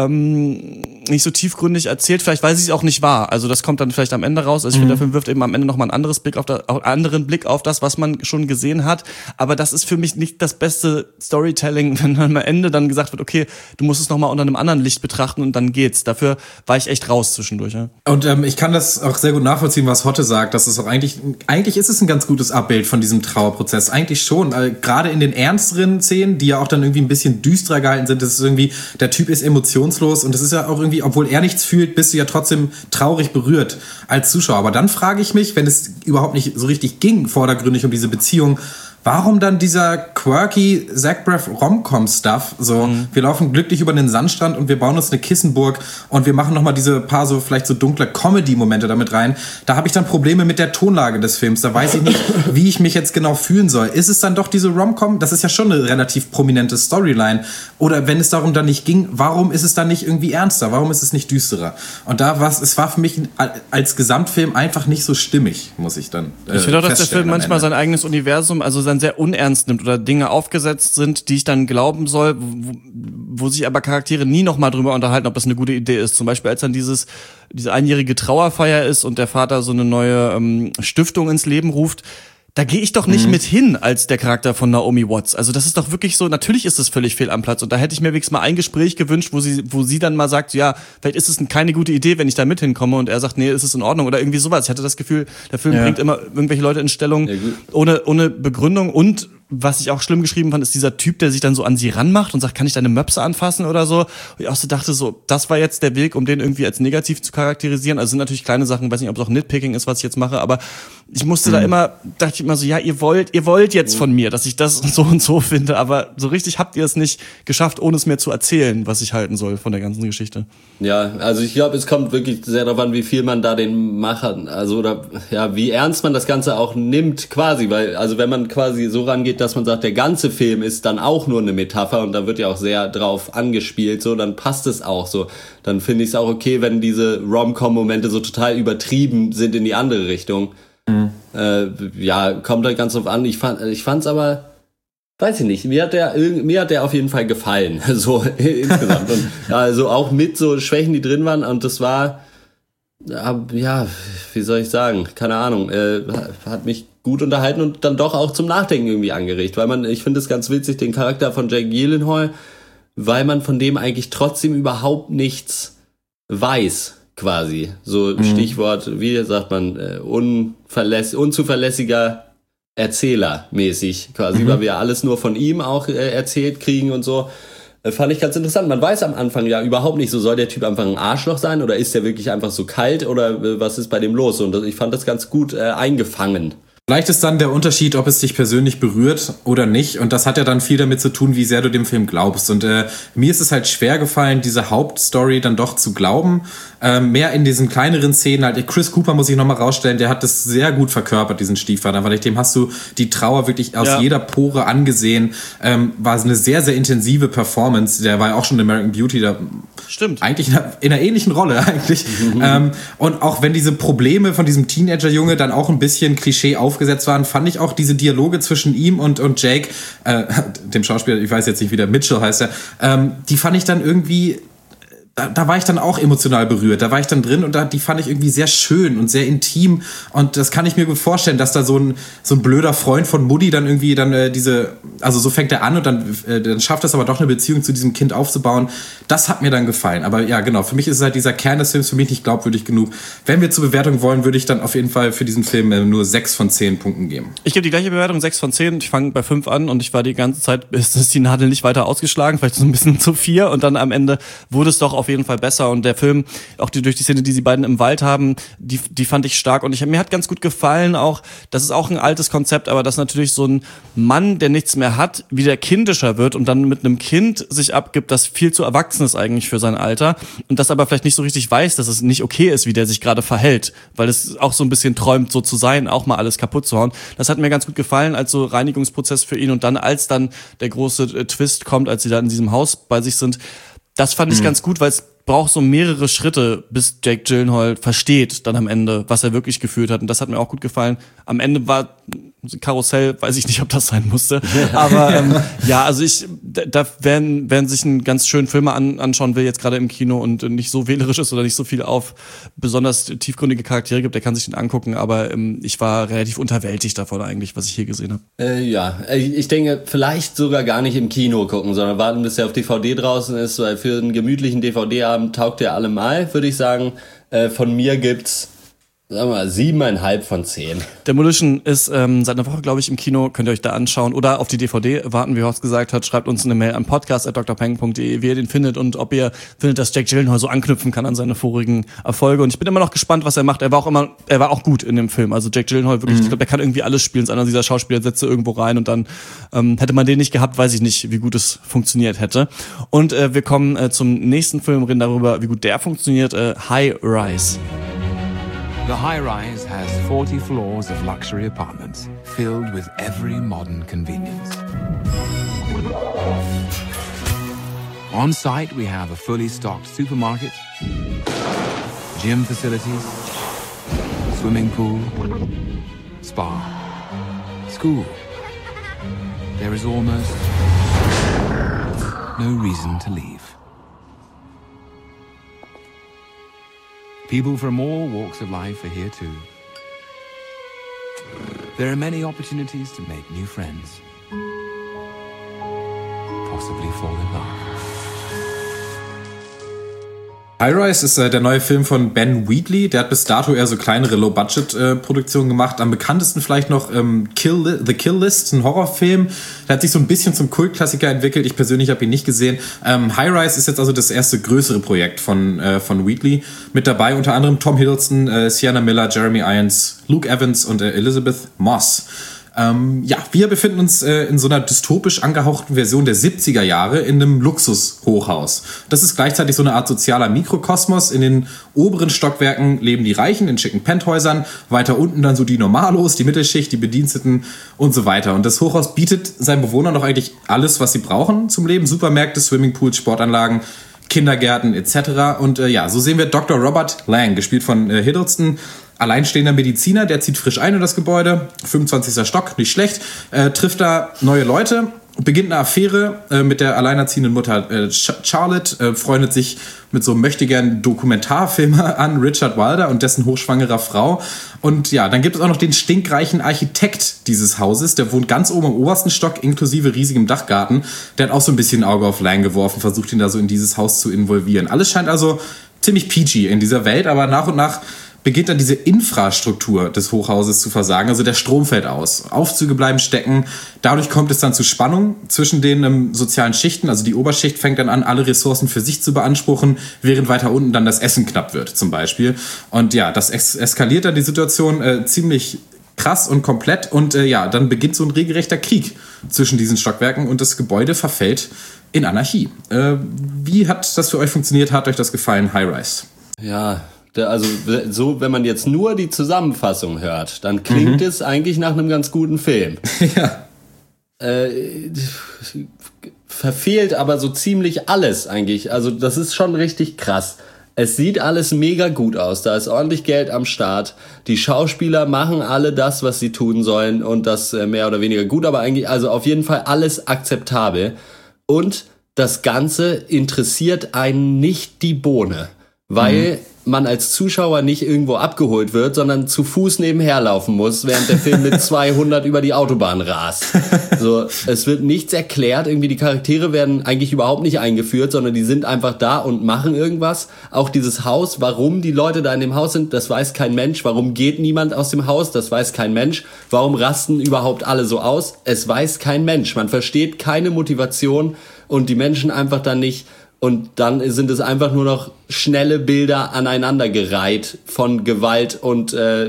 ähm, nicht so tiefgründig erzählt, vielleicht weil sie es auch nicht war. Also das kommt dann vielleicht am Ende raus. Also ich mhm. finde, der Film wirft eben am Ende noch mal ein anderes Blick auf das, auch anderen Blick auf das, was man schon gesehen hat. Aber das ist für mich nicht das beste Storytelling, wenn am Ende dann gesagt wird, okay, du musst es noch mal unter einem anderen Licht betrachten und dann geht's. Dafür war ich echt raus zwischendurch. Ja. Und ähm, ich kann das auch sehr gut nachvollziehen, was Hotte sagt. Das ist auch eigentlich eigentlich ist es ein ganz gutes Abbild von diesem Trauerprozess. Eigentlich schon. Also gerade in den ernsteren Szenen, die ja auch dann irgendwie ein bisschen düsterer gehalten sind, das ist irgendwie, der Typ ist emotionslos und das ist ja auch irgendwie, obwohl er nichts fühlt, bist du ja trotzdem traurig berührt als Zuschauer. Aber dann frage ich mich, wenn es überhaupt nicht so richtig ging, vordergründig um diese Beziehung, warum dann dieser quirky Zach Braff Rom-Com-Stuff? So, mhm. wir laufen glücklich über den Sandstrand und wir bauen uns eine Kissenburg und wir machen nochmal diese paar so vielleicht so dunkle Comedy-Momente damit rein. Da habe ich dann Probleme mit der Tonlage des Films. Da weiß ich nicht, wie ich mich jetzt genau fühlen soll. Ist es dann doch diese Rom-Com? Das ist ja schon eine relativ prominente Storyline. Oder wenn es darum dann nicht ging, warum ist es dann nicht irgendwie ernster? Warum ist es nicht düsterer? Und da war es war für mich als Gesamtfilm einfach nicht so stimmig, muss ich dann äh, Ich finde auch, dass der Film manchmal sein eigenes Universum, also sein sehr unernst nimmt oder Dinge aufgesetzt sind, die ich dann glauben soll, wo, wo sich aber Charaktere nie noch mal drüber unterhalten, ob das eine gute Idee ist. Zum Beispiel, als dann dieses diese einjährige Trauerfeier ist und der Vater so eine neue ähm, Stiftung ins Leben ruft, da gehe ich doch nicht mhm. mit hin als der Charakter von Naomi Watts. Also das ist doch wirklich so, natürlich ist es völlig fehl am Platz und da hätte ich mir wenigstens mal ein Gespräch gewünscht, wo sie wo sie dann mal sagt, ja, vielleicht ist es keine gute Idee, wenn ich da mit hinkomme und er sagt, nee, ist es in Ordnung oder irgendwie sowas. Ich hatte das Gefühl, der Film ja. bringt immer irgendwelche Leute in Stellung ja, ohne ohne Begründung und was ich auch schlimm geschrieben fand, ist dieser Typ, der sich dann so an sie ranmacht und sagt, kann ich deine Möpse anfassen oder so. Und ich auch so dachte, so, das war jetzt der Weg, um den irgendwie als negativ zu charakterisieren. Also sind natürlich kleine Sachen, weiß nicht, ob es auch Nitpicking ist, was ich jetzt mache, aber ich musste mhm. da immer, dachte ich immer so, ja, ihr wollt, ihr wollt jetzt von mir, dass ich das so und so finde, aber so richtig habt ihr es nicht geschafft, ohne es mir zu erzählen, was ich halten soll von der ganzen Geschichte. Ja, also ich glaube, es kommt wirklich sehr darauf an, wie viel man da den Machern, also oder ja, wie ernst man das Ganze auch nimmt quasi, weil also wenn man quasi so rangeht, dass man sagt, der ganze Film ist dann auch nur eine Metapher und da wird ja auch sehr drauf angespielt, so, dann passt es auch so. Dann finde ich es auch okay, wenn diese Rom-Com-Momente so total übertrieben sind in die andere Richtung. Mhm. Äh, ja, kommt halt ganz drauf an. Ich fand, ich fand's aber, weiß ich nicht, mir hat der, mir hat der auf jeden Fall gefallen, so insgesamt. Und also auch mit so Schwächen, die drin waren und das war, ja, wie soll ich sagen, keine Ahnung, äh, hat mich gut unterhalten und dann doch auch zum Nachdenken irgendwie angeregt, weil man, ich finde es ganz witzig, den Charakter von Jake Gyllenhaal, weil man von dem eigentlich trotzdem überhaupt nichts weiß, quasi. So mhm. Stichwort, wie sagt man, äh, unverläss- unzuverlässiger Erzähler mäßig, quasi, mhm. weil wir alles nur von ihm auch äh, erzählt kriegen und so. Äh, fand ich ganz interessant. Man weiß am Anfang ja überhaupt nicht, so soll der Typ einfach ein Arschloch sein oder ist der wirklich einfach so kalt oder äh, was ist bei dem los? Und ich fand das ganz gut äh, eingefangen. Vielleicht ist dann der Unterschied, ob es dich persönlich berührt oder nicht. Und das hat ja dann viel damit zu tun, wie sehr du dem Film glaubst. Und äh, mir ist es halt schwer gefallen, diese Hauptstory dann doch zu glauben. Ähm, mehr in diesen kleineren Szenen. Halt, Chris Cooper muss ich nochmal rausstellen, der hat das sehr gut verkörpert, diesen Stiefvater. Weil dem hast du die Trauer wirklich aus ja. jeder Pore angesehen. Ähm, war eine sehr, sehr intensive Performance. Der war ja auch schon in American Beauty. Da Stimmt. Eigentlich in einer, in einer ähnlichen Rolle eigentlich. Mhm. Ähm, und auch wenn diese Probleme von diesem Teenager-Junge dann auch ein bisschen Klischee auf aufgesetzt waren, fand ich auch diese Dialoge zwischen ihm und, und Jake, äh, dem Schauspieler, ich weiß jetzt nicht, wie der Mitchell heißt er, ähm, die fand ich dann irgendwie, da, da war ich dann auch emotional berührt, da war ich dann drin und da, die fand ich irgendwie sehr schön und sehr intim und das kann ich mir gut vorstellen, dass da so ein, so ein blöder Freund von Mutti dann irgendwie dann äh, diese, also so fängt er an und dann, äh, dann schafft es aber doch eine Beziehung zu diesem Kind aufzubauen. Das hat mir dann gefallen. Aber ja, genau, für mich ist es halt dieser Kern des Films für mich nicht glaubwürdig genug. Wenn wir zur Bewertung wollen, würde ich dann auf jeden Fall für diesen Film äh, nur sechs von zehn Punkten geben. Ich gebe die gleiche Bewertung, sechs von zehn. Ich fange bei fünf an und ich war die ganze Zeit, bis ist die Nadel nicht weiter ausgeschlagen, vielleicht so ein bisschen zu vier und dann am Ende wurde es doch auf jeden Fall besser und der Film, auch die, durch die Szene, die sie beiden im Wald haben, die, die fand ich stark und ich, mir hat ganz gut gefallen auch, das ist auch ein altes Konzept, aber dass natürlich so ein Mann, der nichts mehr hat, wieder kindischer wird und dann mit einem Kind sich abgibt, das viel zu erwachsen ist eigentlich für sein Alter und das aber vielleicht nicht so richtig weiß, dass es nicht okay ist, wie der sich gerade verhält, weil es auch so ein bisschen träumt, so zu sein, auch mal alles kaputt zu hauen. Das hat mir ganz gut gefallen als so Reinigungsprozess für ihn und dann, als dann der große äh, Twist kommt, als sie da in diesem Haus bei sich sind, das fand ich mhm. ganz gut, weil es braucht so mehrere Schritte, bis Jake Gyllenhaal versteht dann am Ende, was er wirklich gefühlt hat. Und das hat mir auch gut gefallen. Am Ende war Karussell, weiß ich nicht, ob das sein musste. Aber ähm, ja, also ich, da werden, werden sich einen ganz schönen Film an, anschauen will, jetzt gerade im Kino und nicht so wählerisch ist oder nicht so viel auf besonders tiefgründige Charaktere gibt, der kann sich den angucken. Aber ähm, ich war relativ unterwältigt davon eigentlich, was ich hier gesehen habe. Äh, ja, ich denke, vielleicht sogar gar nicht im Kino gucken, sondern warten, bis er auf D V D draußen ist, weil für einen gemütlichen D V D-Abend taugt er allemal, würde ich sagen. Äh, von mir gibt's, sagen wir mal, siebeneinhalb von zehn. Demolition ist ähm, seit einer Woche, glaube ich, im Kino. Könnt ihr euch da anschauen. Oder auf die D V D warten, wie Horst gesagt hat. Schreibt uns eine Mail an podcast at d r peng punkt d e, wie ihr den findet und ob ihr findet, dass Jake Gyllenhaal so anknüpfen kann an seine vorigen Erfolge. Und ich bin immer noch gespannt, was er macht. Er war auch immer, er war auch gut in dem Film. Also Jake Gyllenhaal wirklich, mhm. ich glaube, er kann irgendwie alles spielen. Einer dieser Schauspieler setzt irgendwo rein und dann ähm, hätte man den nicht gehabt, weiß ich nicht, wie gut es funktioniert hätte. Und äh, wir kommen äh, zum nächsten Film, reden darüber, wie gut der funktioniert. Äh, High Rise. The high-rise has forty floors of luxury apartments filled with every modern convenience. On site, we have a fully stocked supermarket, gym facilities, swimming pool, spa, school. There is almost no reason to leave. People from all walks of life are here too. There are many opportunities to make new friends, possibly fall in love. High Rise ist äh, der neue Film von Ben Wheatley. Der hat bis dato eher so kleinere Low-Budget-Produktionen äh, gemacht. Am bekanntesten vielleicht noch ähm, Kill Li- The Kill List, ein Horrorfilm. Der hat sich so ein bisschen zum Kultklassiker entwickelt. Ich persönlich habe ihn nicht gesehen. Ähm, High Rise ist jetzt also das erste größere Projekt von äh, von Wheatley. Mit dabei unter anderem Tom Hiddleston, äh, Sienna Miller, Jeremy Irons, Luke Evans und äh, Elizabeth Moss. Ähm, ja, wir befinden uns äh, in so einer dystopisch angehauchten Version der siebziger Jahre in einem Luxushochhaus. Das ist gleichzeitig so eine Art sozialer Mikrokosmos. In den oberen Stockwerken leben die Reichen in schicken Penthäusern, weiter unten dann so die Normalos, die Mittelschicht, die Bediensteten und so weiter. Und das Hochhaus bietet seinen Bewohnern noch eigentlich alles, was sie brauchen zum Leben. Supermärkte, Swimmingpools, Sportanlagen, Kindergärten et cetera. Und äh, ja, so sehen wir Doktor Robert Lang, gespielt von äh, Hiddleston, alleinstehender Mediziner, der zieht frisch ein in das Gebäude, fünfundzwanzigster Stock, nicht schlecht, äh, trifft da neue Leute, beginnt eine Affäre äh, mit der alleinerziehenden Mutter äh, Charlotte, äh, freundet sich mit so einem möchtegern Dokumentarfilmer an, Richard Wilder, und dessen hochschwangerer Frau. Und ja, dann gibt es auch noch den stinkreichen Architekt dieses Hauses, der wohnt ganz oben im obersten Stock, inklusive riesigem Dachgarten. Der hat auch so ein bisschen ein Auge auf Lang geworfen, versucht ihn da so in dieses Haus zu involvieren. Alles scheint also ziemlich peachy in dieser Welt, aber nach und nach beginnt dann diese Infrastruktur des Hochhauses zu versagen. Also der Strom fällt aus, Aufzüge bleiben stecken. Dadurch kommt es dann zu Spannung zwischen den ähm, sozialen Schichten. Also die Oberschicht fängt dann an, alle Ressourcen für sich zu beanspruchen, während weiter unten dann das Essen knapp wird zum Beispiel. Und ja, das es- eskaliert dann die Situation äh, ziemlich krass und komplett. Und äh, ja, dann beginnt so ein regelrechter Krieg zwischen diesen Stockwerken und das Gebäude verfällt in Anarchie. Äh, wie hat das für euch funktioniert? Hat euch das gefallen, High Rise? Ja, also so, wenn man jetzt nur die Zusammenfassung hört, dann klingt mhm. es eigentlich nach einem ganz guten Film. Ja. Äh, verfehlt aber so ziemlich alles eigentlich. Also das ist schon richtig krass. Es sieht alles mega gut aus. Da ist ordentlich Geld am Start. Die Schauspieler machen alle das, was sie tun sollen, und das mehr oder weniger gut. Aber eigentlich, also auf jeden Fall alles akzeptabel. Und das Ganze interessiert einen nicht die Bohne. Weil mhm. man als Zuschauer nicht irgendwo abgeholt wird, sondern zu Fuß nebenher laufen muss, während der Film mit zweihundert über die Autobahn rast. So, es wird nichts erklärt, irgendwie die Charaktere werden eigentlich überhaupt nicht eingeführt, sondern die sind einfach da und machen irgendwas. Auch dieses Haus, warum die Leute da in dem Haus sind, das weiß kein Mensch. Warum geht niemand aus dem Haus, das weiß kein Mensch. Warum rasten überhaupt alle so aus, es weiß kein Mensch. Man versteht keine Motivation und die Menschen einfach dann nicht. Und dann sind es einfach nur noch schnelle Bilder aneinandergereiht von Gewalt und äh,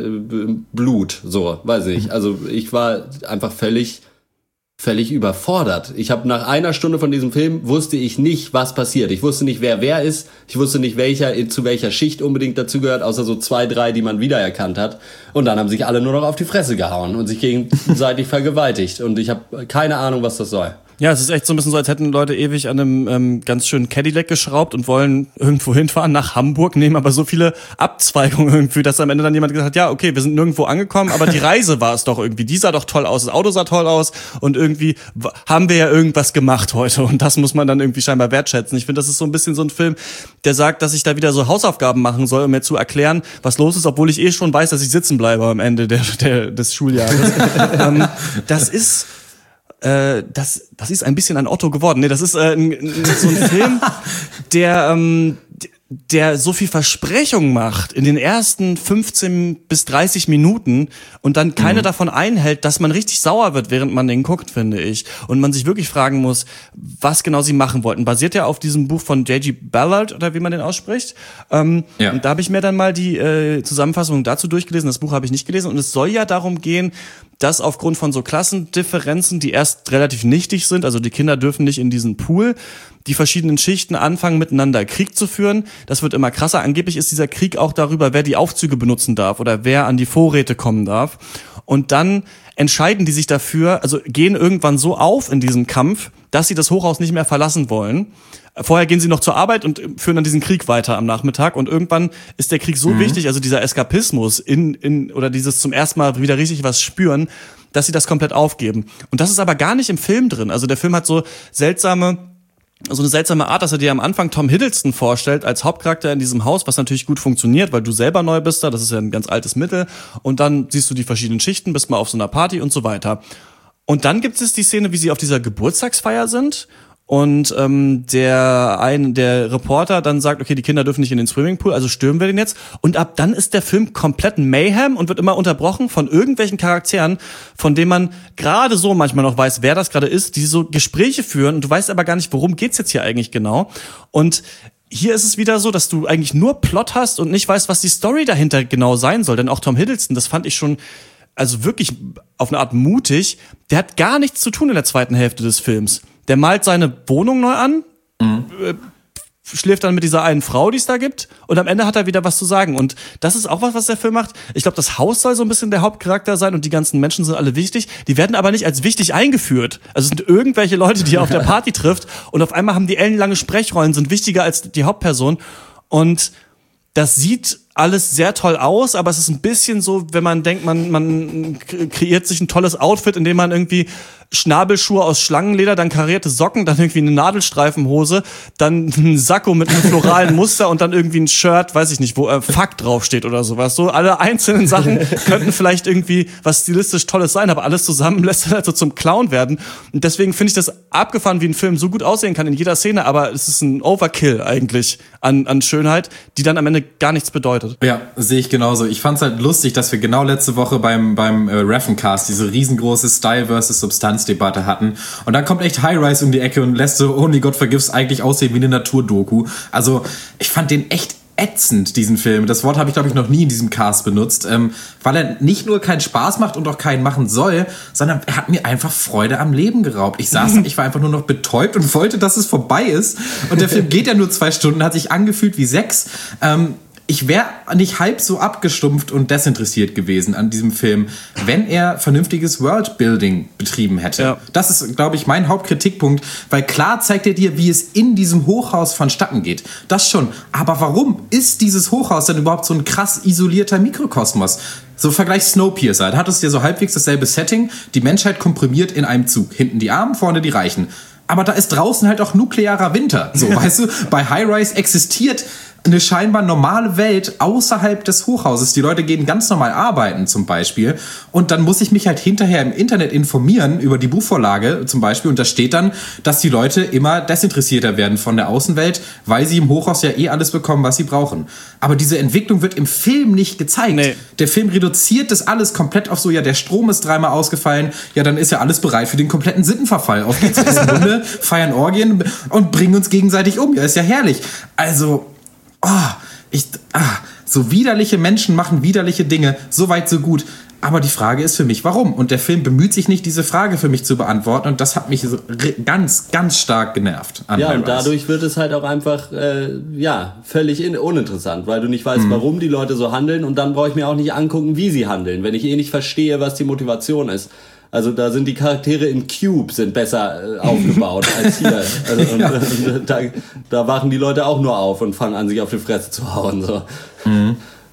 Blut, so, weiß ich nicht. Also ich war einfach völlig, völlig überfordert. Ich habe nach einer Stunde von diesem Film wusste ich nicht, was passiert. Ich wusste nicht, wer wer ist. Ich wusste nicht, welcher zu welcher Schicht unbedingt dazugehört, außer so zwei, drei, die man wiedererkannt hat. Und dann haben sich alle nur noch auf die Fresse gehauen und sich gegenseitig vergewaltigt. Und ich habe keine Ahnung, was das soll. Ja, es ist echt so ein bisschen so, als hätten Leute ewig an einem ähm, ganz schönen Cadillac geschraubt und wollen irgendwo hinfahren nach Hamburg, nehmen aber so viele Abzweigungen irgendwie, dass am Ende dann jemand gesagt hat, ja, okay, wir sind nirgendwo angekommen, aber die Reise war es doch irgendwie. Die sah doch toll aus, das Auto sah toll aus und irgendwie w- haben wir ja irgendwas gemacht heute und das muss man dann irgendwie scheinbar wertschätzen. Ich finde, das ist so ein bisschen so ein Film, der sagt, dass ich da wieder so Hausaufgaben machen soll, um mir zu erklären, was los ist, obwohl ich eh schon weiß, dass ich sitzen bleibe am Ende der, der, des Schuljahres. ähm, das ist... Äh, das, das ist ein bisschen ein Otto geworden. Nee, das ist äh, ein, so ein Film, der, ähm, der so viel Versprechung macht in den ersten fünfzehn bis dreißig Minuten und dann keine mhm. davon einhält, dass man richtig sauer wird, während man den guckt, finde ich. Und man sich wirklich fragen muss, was genau sie machen wollten. Basiert ja auf diesem Buch von J G Ballard, oder wie man den ausspricht. Ähm, ja. Und da habe ich mir dann mal die äh, Zusammenfassung dazu durchgelesen. Das Buch habe ich nicht gelesen. Und es soll ja darum gehen, dass aufgrund von so Klassendifferenzen, die erst relativ nichtig sind, also die Kinder dürfen nicht in diesen Pool, die verschiedenen Schichten anfangen, miteinander Krieg zu führen. Das wird immer krasser. Angeblich ist dieser Krieg auch darüber, wer die Aufzüge benutzen darf oder wer an die Vorräte kommen darf. Und dann entscheiden die sich dafür, also gehen irgendwann so auf in diesem Kampf, dass sie das Hochhaus nicht mehr verlassen wollen. Vorher gehen sie noch zur Arbeit und führen dann diesen Krieg weiter am Nachmittag und irgendwann ist der Krieg so mhm. wichtig, also dieser Eskapismus in in oder dieses zum ersten Mal wieder richtig was spüren, dass sie das komplett aufgeben. Und das ist aber gar nicht im Film drin. Also der Film hat so seltsame so eine seltsame Art, dass er dir am Anfang Tom Hiddleston vorstellt als Hauptcharakter in diesem Haus, was natürlich gut funktioniert, weil du selber neu bist da, das ist ja ein ganz altes Mittel. Und dann siehst du die verschiedenen Schichten, bist mal auf so einer Party und so weiter. Und dann gibt es die Szene, wie sie auf dieser Geburtstagsfeier sind und ähm, der ein der Reporter dann sagt, okay, die Kinder dürfen nicht in den Swimmingpool, also stürmen wir den jetzt. Und ab dann ist der Film komplett Mayhem und wird immer unterbrochen von irgendwelchen Charakteren, von denen man gerade so manchmal noch weiß, wer das gerade ist, die so Gespräche führen und du weißt aber gar nicht, worum geht's jetzt hier eigentlich genau. Und hier ist es wieder so, dass du eigentlich nur Plot hast und nicht weißt, was die Story dahinter genau sein soll. Denn auch Tom Hiddleston, das fand ich schon also wirklich auf eine Art mutig, der hat gar nichts zu tun in der zweiten Hälfte des Films. Der malt seine Wohnung neu an, mhm. äh, schläft dann mit dieser einen Frau, die es da gibt, und am Ende hat er wieder was zu sagen. Und das ist auch was, was der Film macht. Ich glaube, das Haus soll so ein bisschen der Hauptcharakter sein und die ganzen Menschen sind alle wichtig. Die werden aber nicht als wichtig eingeführt. Also es sind irgendwelche Leute, die er auf der Party trifft und auf einmal haben die ellenlange Sprechrollen, sind wichtiger als die Hauptperson. Und das sieht alles sehr toll aus, aber es ist ein bisschen so, wenn man denkt, man, man kreiert sich ein tolles Outfit, indem man irgendwie Schnabelschuhe aus Schlangenleder, dann karierte Socken, dann irgendwie eine Nadelstreifenhose, dann ein Sakko mit einem floralen Muster und dann irgendwie ein Shirt, weiß ich nicht, wo äh, Fuck draufsteht oder sowas. So alle einzelnen Sachen könnten vielleicht irgendwie was stilistisch Tolles sein, aber alles zusammen lässt halt so zum Clown werden. Und deswegen finde ich das abgefahren, wie ein Film so gut aussehen kann in jeder Szene, aber es ist ein Overkill eigentlich an, an Schönheit, die dann am Ende gar nichts bedeutet. Ja, sehe ich genauso. Ich fand's halt lustig, dass wir genau letzte Woche beim beim äh, Raffencast diese riesengroße Style versus Substanz-Debatte hatten. Und dann kommt echt High Rise um die Ecke und lässt so Only God Forgives eigentlich aussehen wie eine Naturdoku. Also ich fand den echt ätzend, diesen Film. Das Wort habe ich, glaube ich, noch nie in diesem Cast benutzt, ähm, weil er nicht nur keinen Spaß macht und auch keinen machen soll, sondern er hat mir einfach Freude am Leben geraubt. Ich saß, ich war einfach nur noch betäubt und wollte, dass es vorbei ist. Und der Film geht ja nur zwei Stunden, hat sich angefühlt wie sechs. Ähm, Ich wäre nicht halb so abgestumpft und desinteressiert gewesen an diesem Film, wenn er vernünftiges Worldbuilding betrieben hätte. Ja. Das ist, glaube ich, mein Hauptkritikpunkt, weil klar zeigt er dir, wie es in diesem Hochhaus vonstatten geht. Das schon. Aber warum ist dieses Hochhaus denn überhaupt so ein krass isolierter Mikrokosmos? So Vergleich Snowpiercer. Da hat es ja so halbwegs dasselbe Setting. Die Menschheit komprimiert in einem Zug. Hinten die Armen, vorne die Reichen. Aber da ist draußen halt auch nuklearer Winter. So, weißt du, bei High Rise existiert eine scheinbar normale Welt außerhalb des Hochhauses. Die Leute gehen ganz normal arbeiten zum Beispiel. Und dann muss ich mich halt hinterher im Internet informieren über die Buchvorlage zum Beispiel. Und da steht dann, dass die Leute immer desinteressierter werden von der Außenwelt, weil sie im Hochhaus ja eh alles bekommen, was sie brauchen. Aber diese Entwicklung wird im Film nicht gezeigt. Nee. Der Film reduziert das alles komplett auf so, ja, der Strom ist dreimal ausgefallen, ja, dann ist ja alles bereit für den kompletten Sittenverfall. Auf geht's, essen Hunde, feiern Orgien und bringen uns gegenseitig um. Ja, ist ja herrlich. Also, oh, ich, ah, so widerliche Menschen machen widerliche Dinge, so weit, so gut. Aber die Frage ist für mich, warum? Und der Film bemüht sich nicht, diese Frage für mich zu beantworten. Und das hat mich so ganz, ganz stark genervt. An ja, und dadurch wird es halt auch einfach, äh, ja, völlig in, uninteressant, weil du nicht weißt, mhm. warum die Leute so handeln. Und dann brauche ich mir auch nicht angucken, wie sie handeln, wenn ich eh nicht verstehe, was die Motivation ist. Also da sind die Charaktere in Cube sind besser äh, aufgebaut als hier. Also, und, ja. und, und, da, da wachen die Leute auch nur auf und fangen an, sich auf die Fresse zu hauen. So. Mhm.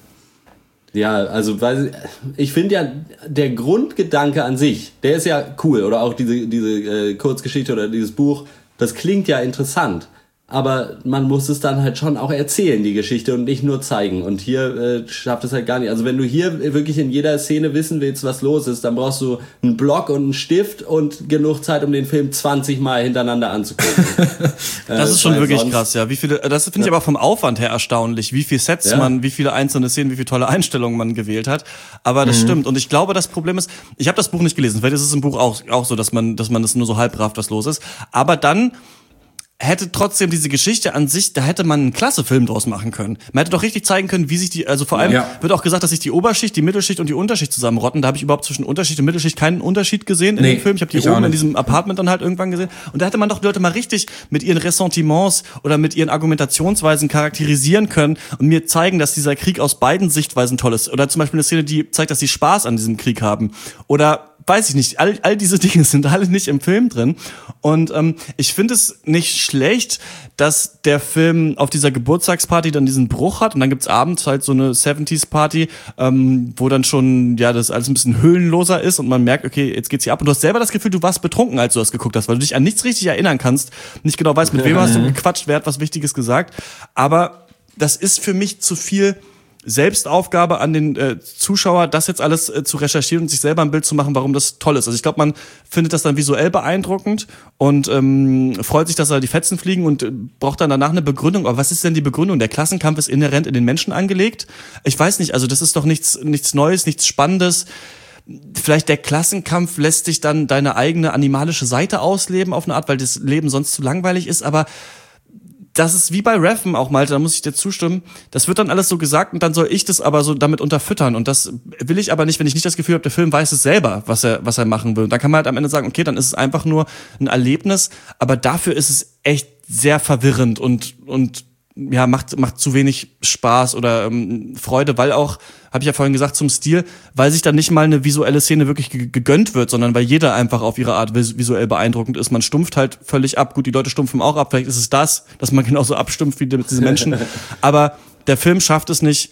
Ja, also weil ich finde ja, der Grundgedanke an sich, der ist ja cool. Oder auch diese, diese äh, Kurzgeschichte oder dieses Buch, das klingt ja interessant. Aber man muss es dann halt schon auch erzählen, die Geschichte, und nicht nur zeigen. Und hier äh, schafft es halt gar nicht. Also wenn du hier wirklich in jeder Szene wissen willst, was los ist, dann brauchst du einen Block und einen Stift und genug Zeit, um den Film zwanzig Mal hintereinander anzugucken. Das äh, ist schon wirklich krass, ja. Wie viele, das finde ich ja. aber vom Aufwand her erstaunlich, wie viele Sets ja. man, wie viele einzelne Szenen, wie viele tolle Einstellungen man gewählt hat. Aber das mhm. stimmt. Und ich glaube, das Problem ist, ich habe das Buch nicht gelesen. Vielleicht ist es im Buch auch, auch so, dass man, dass man das nur so halb rafft, was los ist. Aber dann hätte trotzdem diese Geschichte an sich, da hätte man einen klasse Film draus machen können. Man hätte doch richtig zeigen können, wie sich die, also vor allem ja. wird auch gesagt, dass sich die Oberschicht, die Mittelschicht und die Unterschicht zusammenrotten. Da habe ich überhaupt zwischen Unterschicht und Mittelschicht keinen Unterschied gesehen in nee, dem Film. Ich habe die ich oben in diesem Apartment dann halt irgendwann gesehen. Und da hätte man doch die Leute mal richtig mit ihren Ressentiments oder mit ihren Argumentationsweisen charakterisieren können und mir zeigen, dass dieser Krieg aus beiden Sichtweisen toll ist. Oder zum Beispiel eine Szene, die zeigt, dass sie Spaß an diesem Krieg haben. Oder weiß ich nicht, all, all diese Dinge sind alle nicht im Film drin. Und ähm, ich finde es nicht schlecht, dass der Film auf dieser Geburtstagsparty dann diesen Bruch hat. Und dann gibt's abends halt so eine siebziger-Party, ähm, wo dann schon ja das alles ein bisschen höhenloser ist und man merkt, okay, jetzt geht's hier ab. Und du hast selber das Gefühl, du warst betrunken, als du das geguckt hast, weil du dich an nichts richtig erinnern kannst, nicht genau weißt, mit wem hast du gequatscht, wer hat was Wichtiges gesagt. Aber das ist für mich zu viel Selbstaufgabe an den äh, Zuschauer, das jetzt alles äh, zu recherchieren und sich selber ein Bild zu machen, warum das toll ist. Also ich glaube, man findet das dann visuell beeindruckend und ähm, freut sich, dass da die Fetzen fliegen und äh, braucht dann danach eine Begründung. Aber was ist denn die Begründung? Der Klassenkampf ist inhärent in den Menschen angelegt. Ich weiß nicht, also das ist doch nichts, nichts Neues, nichts Spannendes. Vielleicht der Klassenkampf lässt dich dann deine eigene animalische Seite ausleben auf eine Art, weil das Leben sonst zu langweilig ist, aber das ist wie bei Reffen auch, Malte, da muss ich dir zustimmen. Das wird dann alles so gesagt und dann soll ich das aber so damit unterfüttern. Und das will ich aber nicht, wenn ich nicht das Gefühl habe, der Film weiß es selber, was er, was er machen will. Und dann kann man halt am Ende sagen, okay, dann ist es einfach nur ein Erlebnis. Aber dafür ist es echt sehr verwirrend und, und, ja, macht, macht zu wenig Spaß oder ähm, Freude, weil auch, habe ich ja vorhin gesagt, zum Stil, weil sich dann nicht mal eine visuelle Szene wirklich gegönnt wird, sondern weil jeder einfach auf ihre Art visuell beeindruckend ist. Man stumpft halt völlig ab. Gut, die Leute stumpfen auch ab. Vielleicht ist es das, dass man genauso abstumpft wie diese Menschen. Aber der Film schafft es nicht,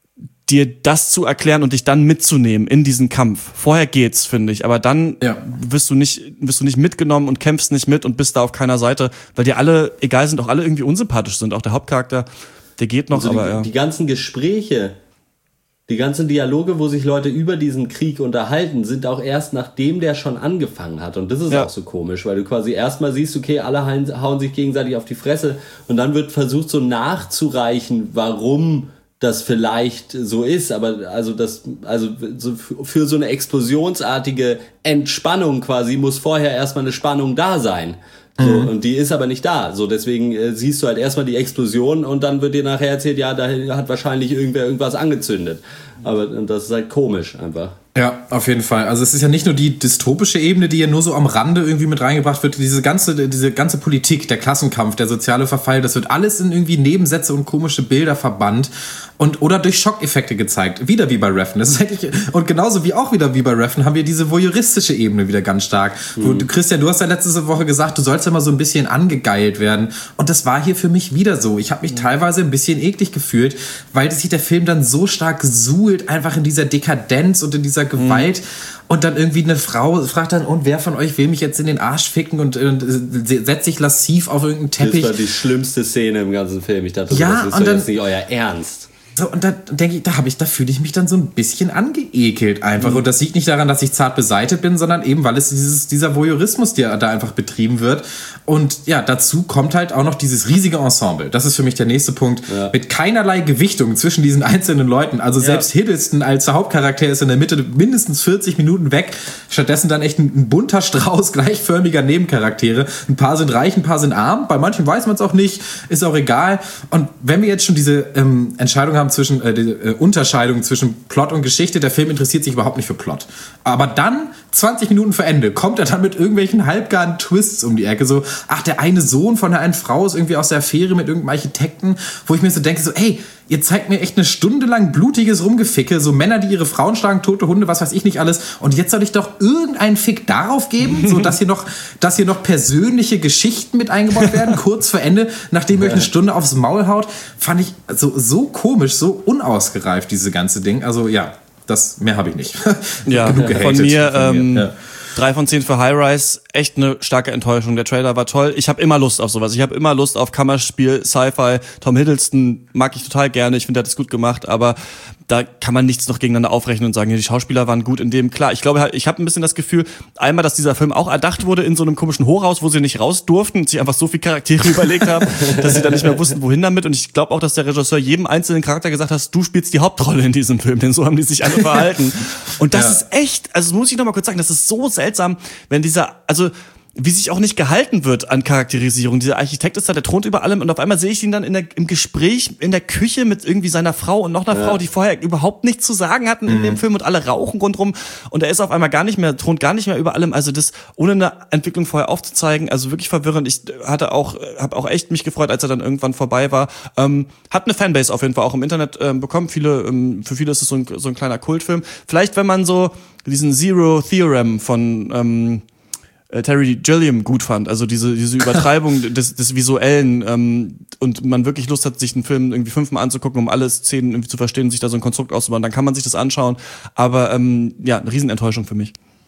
dir das zu erklären und dich dann mitzunehmen in diesen Kampf. Vorher geht's, finde ich. Aber dann ja. wirst du nicht, wirst du nicht mitgenommen und kämpfst nicht mit und bist da auf keiner Seite, weil dir alle egal sind, auch alle irgendwie unsympathisch sind. Auch der Hauptcharakter, der geht noch, also aber die, ja. Die ganzen Gespräche, die ganzen Dialoge, wo sich Leute über diesen Krieg unterhalten, sind auch erst nachdem der schon angefangen hat. Und das ist ja. auch so komisch, weil du quasi erstmal siehst, okay, alle hauen sich gegenseitig auf die Fresse und dann wird versucht so nachzureichen, warum das vielleicht so ist, aber also das, also so für so eine explosionsartige Entspannung quasi muss vorher erstmal eine Spannung da sein. So, mhm. Und die ist aber nicht da. So, deswegen äh, siehst du halt erstmal die Explosion und dann wird dir nachher erzählt, ja, da hat wahrscheinlich irgendwer irgendwas angezündet. Aber das ist halt komisch einfach. Ja, auf jeden Fall. Also es ist ja nicht nur die dystopische Ebene, die ja nur so am Rande irgendwie mit reingebracht wird. Diese ganze, diese ganze Politik, der Klassenkampf, der soziale Verfall, das wird alles in irgendwie Nebensätze und komische Bilder verbannt und oder durch Schockeffekte gezeigt. Wieder wie bei Reffen. Das ist eigentlich, und genauso wie auch wieder wie bei Reffen haben wir diese voyeuristische Ebene wieder ganz stark. Mhm. Wo, du, Christian, du hast ja letzte Woche gesagt, du sollst ja mal so ein bisschen angegeilt werden. Und das war hier für mich wieder so. Ich habe mich mhm. teilweise ein bisschen eklig gefühlt, weil sich der Film dann so stark suhlt, einfach in dieser Dekadenz und in dieser Gewalt mhm. und dann irgendwie eine Frau fragt dann, und wer von euch will mich jetzt in den Arsch ficken und, und setzt sich lassiv auf irgendeinen Teppich. Das war die schlimmste Szene im ganzen Film. Ich dachte, ja, das ist doch jetzt nicht euer Ernst. So, und da denke ich, da habe ich, da fühle ich mich dann so ein bisschen angeekelt einfach. Mhm. Und das liegt nicht daran, dass ich zart beseitet bin, sondern eben, weil es dieses, dieser Voyeurismus, der da einfach betrieben wird. Und ja, dazu kommt halt auch noch dieses riesige Ensemble. Das ist für mich der nächste Punkt. Ja. Mit keinerlei Gewichtung zwischen diesen einzelnen Leuten. Also ja. selbst Hiddleston als Hauptcharakter ist in der Mitte mindestens vierzig Minuten weg. Stattdessen dann echt ein, ein bunter Strauß gleichförmiger Nebencharaktere. Ein paar sind reich, ein paar sind arm. Bei manchen weiß man es auch nicht. Ist auch egal. Und wenn wir jetzt schon diese ähm, Entscheidung haben, zwischen äh, die äh, Unterscheidung zwischen Plot und Geschichte. Der Film interessiert sich überhaupt nicht für Plot. Aber dann, zwanzig Minuten vor Ende, kommt er dann mit irgendwelchen halbgaren Twists um die Ecke. So, ach, der eine Sohn von der einen Frau ist irgendwie aus der Affäre mit irgendeinem Architekten, wo ich mir so denke, so, ey, ihr zeigt mir echt eine Stunde lang blutiges Rumgeficke, so Männer, die ihre Frauen schlagen, tote Hunde, was weiß ich nicht alles. Und jetzt soll ich doch irgendeinen Fick darauf geben, so dass hier noch, dass hier noch persönliche Geschichten mit eingebaut werden, kurz vor Ende, nachdem ihr euch eine Stunde aufs Maul haut. Fand ich so, so komisch, so unausgereift, diese ganze Ding. Also ja, das, mehr habe ich nicht. Ja, Genug gehatet von mir, ähm, ja. drei von zehn für High Rise, echt eine starke Enttäuschung. Der Trailer war toll. Ich habe immer Lust auf sowas. Ich habe immer Lust auf Kammerspiel, Sci-Fi. Tom Hiddleston mag ich total gerne. Ich finde, der hat es gut gemacht, aber da kann man nichts noch gegeneinander aufrechnen und sagen, ja, die Schauspieler waren gut in dem. Klar, ich glaube, ich habe ein bisschen das Gefühl, einmal, dass dieser Film auch erdacht wurde in so einem komischen Hochhaus, wo sie nicht raus durften und sich einfach so viele Charaktere überlegt haben, dass sie dann nicht mehr wussten, wohin damit. Und ich glaube auch, dass der Regisseur jedem einzelnen Charakter gesagt hat, du spielst die Hauptrolle in diesem Film, denn so haben die sich alle verhalten. Und das ja. ist echt, also das muss ich noch mal kurz sagen, das ist so seltsam, wenn dieser, also wie sich auch nicht gehalten wird an Charakterisierung. Dieser Architekt ist da, der thront über allem und auf einmal sehe ich ihn dann in der, im Gespräch in der Küche mit irgendwie seiner Frau und noch einer ja. Frau, die vorher überhaupt nichts zu sagen hatten in mhm. dem Film und alle rauchen rundrum und er ist auf einmal gar nicht mehr, thront gar nicht mehr über allem. Also das, ohne eine Entwicklung vorher aufzuzeigen, also wirklich verwirrend. Ich hatte auch, habe auch echt mich gefreut, als er dann irgendwann vorbei war. Ähm, hat eine Fanbase auf jeden Fall auch im Internet ähm, bekommen. Viele, ähm, für viele ist es so ein, so ein kleiner Kultfilm. Vielleicht, wenn man so diesen Zero Theorem von, ähm, Terry Gilliam gut fand, also diese diese Übertreibung des, des Visuellen ähm, und man wirklich Lust hat, sich einen Film irgendwie fünfmal anzugucken, um alle Szenen irgendwie zu verstehen und sich da so ein Konstrukt auszubauen, dann kann man sich das anschauen, aber ähm, ja, eine Riesenenttäuschung für mich.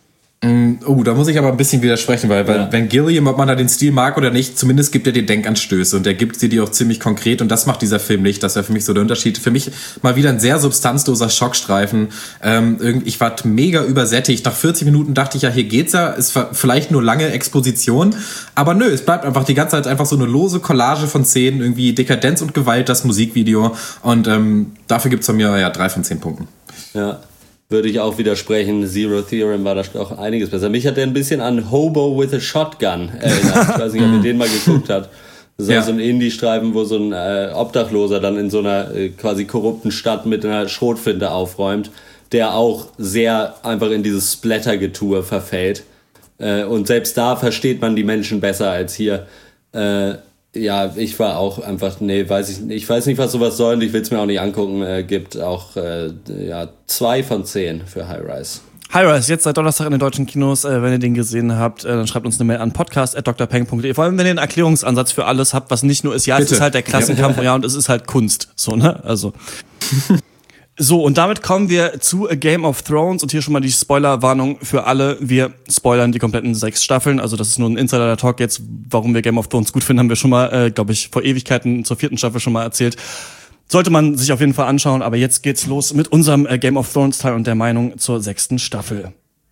Oh, da muss ich aber ein bisschen widersprechen, weil, weil ja. wenn Gilliam, ob man da den Stil mag oder nicht, zumindest gibt er dir Denkanstöße und er gibt sie dir auch ziemlich konkret und das macht dieser Film nicht. Das wäre für mich so der Unterschied. Für mich mal wieder ein sehr substanzloser Schockstreifen. Ähm, ich war mega übersättigt. Nach vierzig Minuten dachte ich ja, hier geht's ja. Es war vielleicht nur lange Exposition, aber nö, es bleibt einfach die ganze Zeit einfach so eine lose Collage von Szenen, irgendwie Dekadenz und Gewalt, das Musikvideo und ähm, dafür gibt's von mir ja drei von zehn Punkten. Ja. Würde ich auch widersprechen. Zero Theorem war da auch einiges besser. Mich hat der ein bisschen an Hobo with a Shotgun erinnert. Ich weiß nicht, ob ihr den mal geguckt habt. Das ist ja. so ein Indie-Streifen, wo so ein äh, Obdachloser dann in so einer äh, quasi korrupten Stadt mit einer Schrotflinte aufräumt, der auch sehr einfach in dieses Splatter-Getue verfällt. Äh, und selbst da versteht man die Menschen besser als hier. Äh, Ja, ich war auch einfach, nee, weiß ich nicht, ich weiß nicht, was sowas soll und ich will es mir auch nicht angucken, äh, gibt auch, äh, ja, zwei von zehn für High Rise. High Rise, jetzt seit Donnerstag in den deutschen Kinos, äh, wenn ihr den gesehen habt, äh, dann schreibt uns eine Mail an podcast at d r peng punkt d e, vor allem, wenn ihr einen Erklärungsansatz für alles habt, was nicht nur ist, ja, Bitte. Es ist halt der Klassenkampf, ja, ja, und es ist halt Kunst, so, ne, also. So, und damit kommen wir zu A Game of Thrones und hier schon mal die Spoilerwarnung für alle. Wir spoilern die kompletten sechs Staffeln, also das ist nur ein Insider-Talk jetzt. Warum wir Game of Thrones gut finden, haben wir schon mal, äh, glaube ich, vor Ewigkeiten zur vierten Staffel schon mal erzählt. Sollte man sich auf jeden Fall anschauen, aber jetzt geht's los mit unserem äh, Game of Thrones Teil und der Meinung zur sechsten Staffel.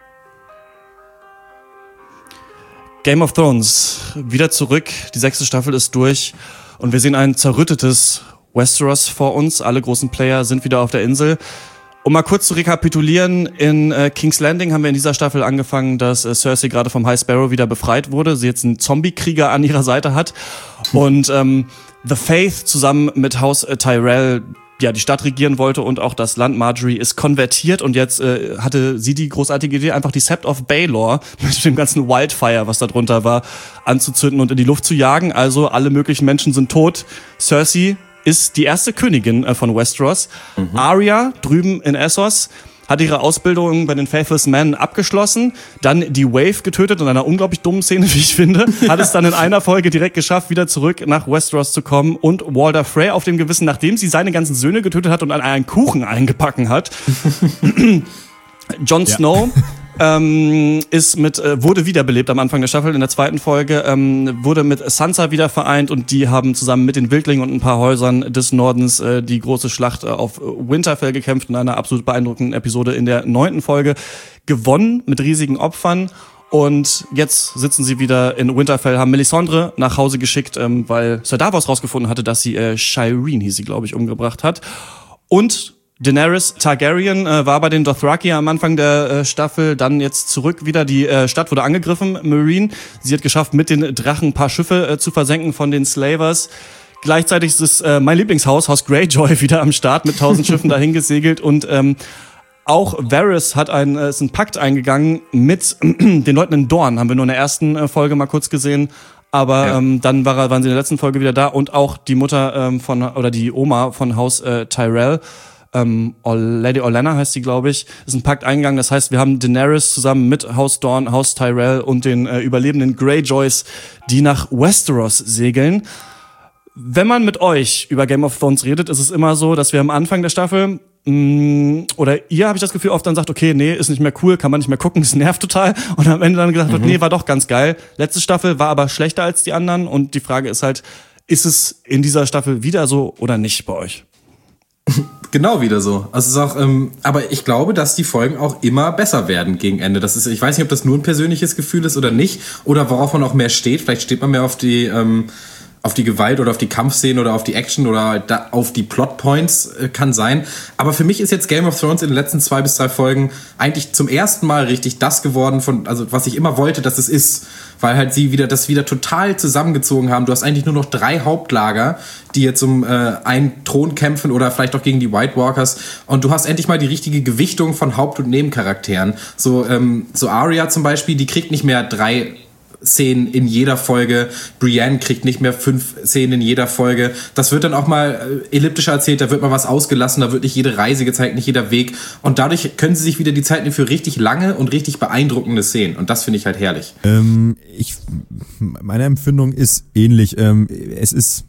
Game of Thrones, wieder zurück, die sechste Staffel ist durch und wir sehen ein zerrüttetes Westeros vor uns, alle großen Player sind wieder auf der Insel. Um mal kurz zu rekapitulieren, in äh, King's Landing haben wir in dieser Staffel angefangen, dass äh, Cersei gerade vom High Sparrow wieder befreit wurde, sie jetzt einen Zombie-Krieger an ihrer Seite hat und ähm, The Faith zusammen mit Haus äh, Tyrell ja die Stadt regieren wollte und auch das Land. Marjorie ist konvertiert und jetzt äh, hatte sie die großartige Idee, einfach die Sept of Baelor mit dem ganzen Wildfire, was da drunter war, anzuzünden und in die Luft zu jagen. Also alle möglichen Menschen sind tot. Cersei ist die erste Königin äh, von Westeros. Mhm. Arya drüben in Essos hat ihre Ausbildung bei den Faithless Men abgeschlossen, dann die Wave getötet in einer unglaublich dummen Szene, wie ich finde, hat es dann in einer Folge direkt geschafft, wieder zurück nach Westeros zu kommen und Walder Frey auf dem Gewissen, nachdem sie seine ganzen Söhne getötet hat und an einen Kuchen eingebacken hat. Jon Snow ja. ähm, ist mit äh, wurde wiederbelebt am Anfang der Staffel. In der zweiten Folge ähm, wurde mit Sansa wieder vereint und die haben zusammen mit den Wildlingen und ein paar Häusern des Nordens äh, die große Schlacht äh, auf Winterfell gekämpft in einer absolut beeindruckenden Episode in der neunten Folge gewonnen mit riesigen Opfern. Und jetzt sitzen sie wieder in Winterfell, haben Melisandre nach Hause geschickt, ähm, weil Sir Davos rausgefunden hatte, dass sie äh, Shireen, hieß sie, glaube ich, umgebracht hat. Und Daenerys Targaryen äh, war bei den Dothraki am Anfang der äh, Staffel, dann jetzt zurück wieder. Die äh, Stadt wurde angegriffen, Meereen. Sie hat geschafft, mit den Drachen ein paar Schiffe äh, zu versenken von den Slavers. Gleichzeitig ist es äh, mein Lieblingshaus, Haus Greyjoy, wieder am Start mit tausend Schiffen dahin gesegelt. Und ähm, auch Varys hat einen, äh, ist einen Pakt eingegangen mit den Leuten in Dorne. Haben wir nur in der ersten äh, Folge mal kurz gesehen. Aber ja. ähm, dann war, waren sie in der letzten Folge wieder da. Und auch die Mutter ähm, von, oder die Oma von Haus äh, Tyrell, Ähm, Lady Olenna heißt sie, glaube ich, ist ein Pakt eingegangen. Das heißt, wir haben Daenerys zusammen mit Haus Dorne, Haus Tyrell und den äh, überlebenden Greyjoys, die nach Westeros segeln. Wenn man mit euch über Game of Thrones redet, ist es immer so, dass wir am Anfang der Staffel mh, oder ihr, habe ich das Gefühl, oft dann sagt, okay, nee, ist nicht mehr cool, kann man nicht mehr gucken, das nervt total. Und am Ende dann gesagt wird, mhm. nee, war doch ganz geil. Letzte Staffel war aber schlechter als die anderen und die Frage ist halt, ist es in dieser Staffel wieder so oder nicht bei euch? Genau wieder so. Also es ist auch, ähm, aber ich glaube, dass die Folgen auch immer besser werden gegen Ende. Das ist, ich weiß nicht, ob das nur ein persönliches Gefühl ist oder nicht, oder worauf man auch mehr steht. Vielleicht steht man mehr auf die, ähm, auf die Gewalt oder auf die Kampfszenen oder auf die Action oder da, auf die Plotpoints, äh, kann sein. Aber für mich ist jetzt Game of Thrones in den letzten zwei bis drei Folgen eigentlich zum ersten Mal richtig das geworden, von, also was ich immer wollte, dass es ist. Weil halt sie wieder das wieder total zusammengezogen haben. Du hast eigentlich nur noch drei Hauptlager, die jetzt um äh, einen Thron kämpfen oder vielleicht auch gegen die White Walkers. Und du hast endlich mal die richtige Gewichtung von Haupt- und Nebencharakteren. So, ähm, so Arya zum Beispiel, die kriegt nicht mehr drei Szenen in jeder Folge. Brienne kriegt nicht mehr fünf Szenen in jeder Folge. Das wird dann auch mal äh, elliptischer erzählt, da wird mal was ausgelassen, da wird nicht jede Reise gezeigt, nicht jeder Weg. Und dadurch können sie sich wieder die Zeit nehmen für richtig lange und richtig beeindruckende Szenen. Und das finde ich halt herrlich. Ähm, ich, meine Empfindung ist ähnlich. Ähm, es ist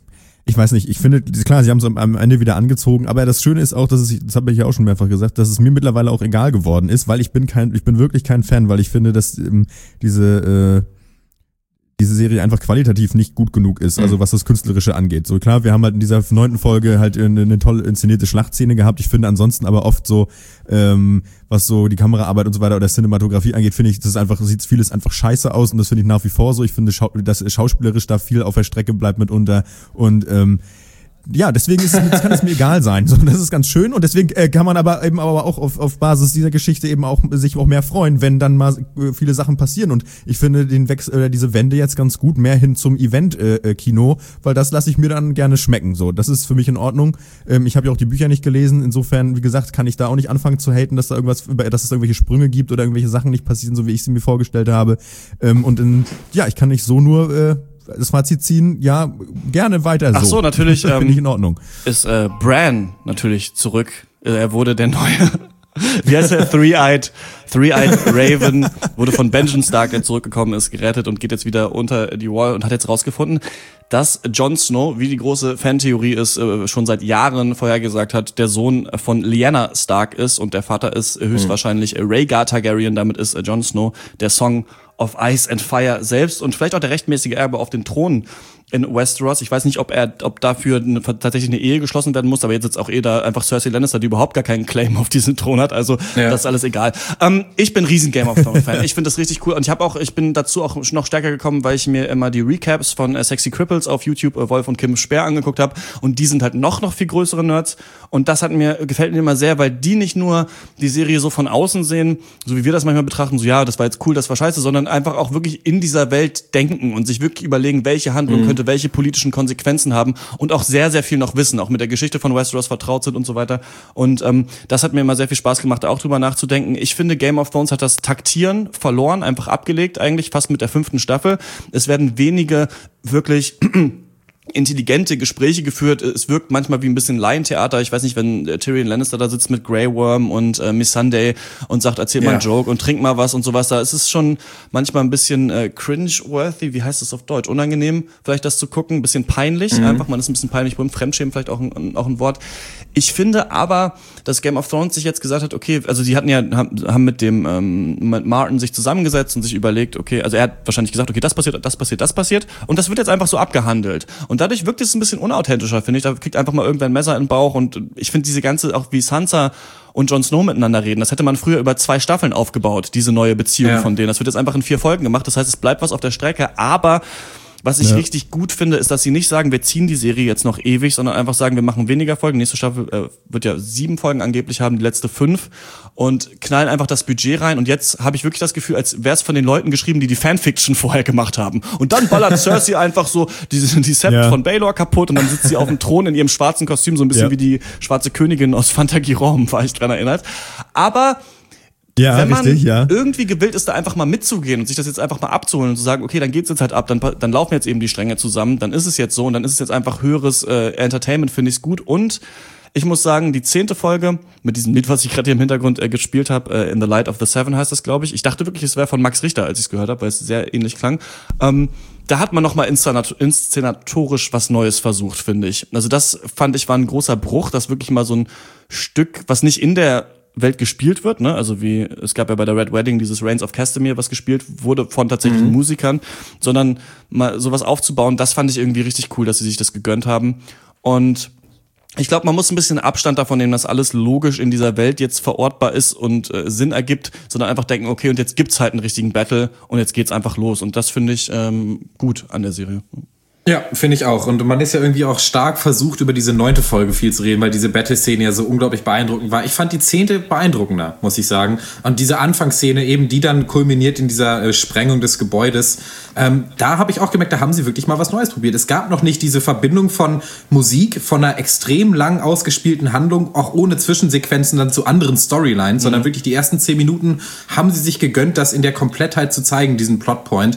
ich weiß nicht, ich finde, klar, sie haben es am Ende wieder angezogen, aber das Schöne ist auch, dass es, das habe ich ja auch schon mehrfach gesagt, dass es mir mittlerweile auch egal geworden ist, weil ich bin kein, ich bin wirklich kein Fan, weil ich finde, dass ähm, diese, äh, diese Serie einfach qualitativ nicht gut genug ist, also was das Künstlerische angeht. So klar, wir haben halt in dieser neunten Folge halt eine, eine toll inszenierte Schlachtszene gehabt. Ich finde ansonsten aber oft so, ähm, was so die Kameraarbeit und so weiter oder Cinematografie angeht, finde ich, das ist einfach, sieht vieles einfach scheiße aus und das finde ich nach wie vor so. Ich finde, dass schauspielerisch da viel auf der Strecke bleibt mitunter und ähm, ja, deswegen ist es, kann es mir egal sein. So, das ist ganz schön und deswegen äh, kann man aber eben aber auch auf, auf Basis dieser Geschichte eben auch sich auch mehr freuen, wenn dann mal äh, viele Sachen passieren. Und ich finde den Wechsel oder diese Wende jetzt ganz gut, mehr hin zum Event-Kino, äh, weil das lasse ich mir dann gerne schmecken. So, das ist für mich in Ordnung. Ähm, ich habe ja auch die Bücher nicht gelesen. Insofern, wie gesagt, kann ich da auch nicht anfangen zu haten, dass da irgendwas, dass es irgendwelche Sprünge gibt oder irgendwelche Sachen nicht passieren, so wie ich sie mir vorgestellt habe. Ähm, und in, ja, ich kann nicht so nur äh, das Fazit ziehen, ja, gerne weiter so. Ach so, natürlich. Finde ich in Ordnung. Ist äh, Bran natürlich zurück. Er wurde der neue, wie heißt er, Three-Eyed, Three-Eyed Raven, wurde von Benjen Stark, der zurückgekommen ist, gerettet und geht jetzt wieder unter die Wall und hat jetzt rausgefunden, dass Jon Snow, wie die große Fantheorie ist, äh, schon seit Jahren vorhergesagt hat, der Sohn von Lyanna Stark ist und der Vater ist äh, höchstwahrscheinlich mhm. Rhaegar Targaryen, damit ist äh, Jon Snow der Song of Ice and Fire selbst und vielleicht auch der rechtmäßige Erbe auf den Thron in Westeros. Ich weiß nicht, ob er, ob dafür eine, tatsächlich eine Ehe geschlossen werden muss, aber jetzt ist auch eh da einfach Cersei Lannister, die überhaupt gar keinen Claim auf diesen Thron hat, also ja. Das ist alles egal. Ähm, ich bin riesen Game of Thrones Fan. Ich finde das richtig cool und ich habe auch, ich bin dazu auch noch stärker gekommen, weil ich mir immer die Recaps von äh, Sexy Cripples auf YouTube, äh, Wolf und Kim Speer angeguckt habe und die sind halt noch noch viel größere Nerds und das hat mir gefällt mir immer sehr, weil die nicht nur die Serie so von außen sehen, so wie wir das manchmal betrachten, so ja, das war jetzt cool, das war scheiße, sondern einfach auch wirklich in dieser Welt denken und sich wirklich überlegen, welche Handlung mhm. könnte welche politischen Konsequenzen haben und auch sehr, sehr viel noch wissen, auch mit der Geschichte von Westeros vertraut sind und so weiter. Und ähm, das hat mir immer sehr viel Spaß gemacht, auch drüber nachzudenken. Ich finde, Game of Thrones hat das Taktieren verloren, einfach abgelegt eigentlich, fast mit der fünften Staffel. Es werden wenige wirklich intelligente Gespräche geführt. Es wirkt manchmal wie ein bisschen Laientheater. Ich weiß nicht, wenn äh, Tyrion Lannister da sitzt mit Grey Worm und äh, Miss Sunday und sagt, erzähl ja. mal einen Joke und trink mal was und sowas. Da ist es schon manchmal ein bisschen äh, cringe-worthy. Wie heißt das auf Deutsch? Unangenehm, vielleicht das zu gucken. Ein bisschen peinlich. Mhm. Einfach, man ist ein bisschen peinlich. Fremdschämen vielleicht auch ein, auch ein Wort. Ich finde aber, dass Game of Thrones sich jetzt gesagt hat, okay, also die hatten ja, haben, haben mit dem ähm, mit Martin sich zusammengesetzt und sich überlegt, okay, also er hat wahrscheinlich gesagt, okay, das passiert, das passiert, das passiert und das wird jetzt einfach so abgehandelt. Und dadurch wirkt es ein bisschen unauthentischer, finde ich. Da kriegt einfach mal irgendwer ein Messer in den Bauch und ich finde diese ganze, auch wie Sansa und Jon Snow miteinander reden, das hätte man früher über zwei Staffeln aufgebaut, diese neue Beziehung ja. von denen. Das wird jetzt einfach in vier Folgen gemacht, das heißt, es bleibt was auf der Strecke, aber was ich ja. richtig gut finde, ist, dass sie nicht sagen, wir ziehen die Serie jetzt noch ewig, sondern einfach sagen, wir machen weniger Folgen. Nächste Staffel äh, wird ja sieben Folgen angeblich haben, die letzte fünf und knallen einfach das Budget rein. Und jetzt habe ich wirklich das Gefühl, als wäre es von den Leuten geschrieben, die die Fanfiction vorher gemacht haben. Und dann ballert Cersei einfach so die, die Sept ja. von Baelor kaputt und dann sitzt sie auf dem Thron in ihrem schwarzen Kostüm, so ein bisschen ja. wie die schwarze Königin aus Fantagirom, war ich dran erinnert. Aber Ja, wenn man richtig, ja. irgendwie gewillt ist, da einfach mal mitzugehen und sich das jetzt einfach mal abzuholen und zu sagen, okay, dann geht's jetzt halt ab, dann, dann laufen jetzt eben die Stränge zusammen, dann ist es jetzt so und dann ist es jetzt einfach höheres äh, Entertainment, finde ich's gut. Und ich muss sagen, die zehnte Folge mit diesem Lied, was ich gerade hier im Hintergrund äh, gespielt habe, äh, In the Light of the Seven heißt das, glaube ich. Ich dachte wirklich, es wäre von Max Richter, als ich es gehört habe, weil es sehr ähnlich klang. Ähm, da hat man nochmal inszenatorisch was Neues versucht, finde ich. Also das fand ich war ein großer Bruch, dass wirklich mal so ein Stück, was nicht in der Welt gespielt wird, ne? Also wie es gab ja bei der Red Wedding dieses Reigns of Castamere, was gespielt wurde von tatsächlichen mhm. Musikern, sondern mal sowas aufzubauen, das fand ich irgendwie richtig cool, dass sie sich das gegönnt haben. Und ich glaube, man muss ein bisschen Abstand davon nehmen, dass alles logisch in dieser Welt jetzt verortbar ist und äh, Sinn ergibt, sondern einfach denken, okay, und jetzt gibt's halt einen richtigen Battle und jetzt geht's einfach los. Und das finde ich ähm, gut an der Serie. Ja, finde ich auch. Und man ist ja irgendwie auch stark versucht, über diese neunte Folge viel zu reden, weil diese Battle-Szene ja so unglaublich beeindruckend war. Ich fand die zehnte beeindruckender, muss ich sagen. Und diese Anfangsszene eben, die dann kulminiert in dieser äh, Sprengung des Gebäudes, ähm, da habe ich auch gemerkt, da haben sie wirklich mal was Neues probiert. Es gab noch nicht diese Verbindung von Musik, von einer extrem lang ausgespielten Handlung, auch ohne Zwischensequenzen dann zu anderen Storylines, mhm. sondern wirklich die ersten zehn Minuten haben sie sich gegönnt, das in der Komplettheit zu zeigen, diesen Plotpoint.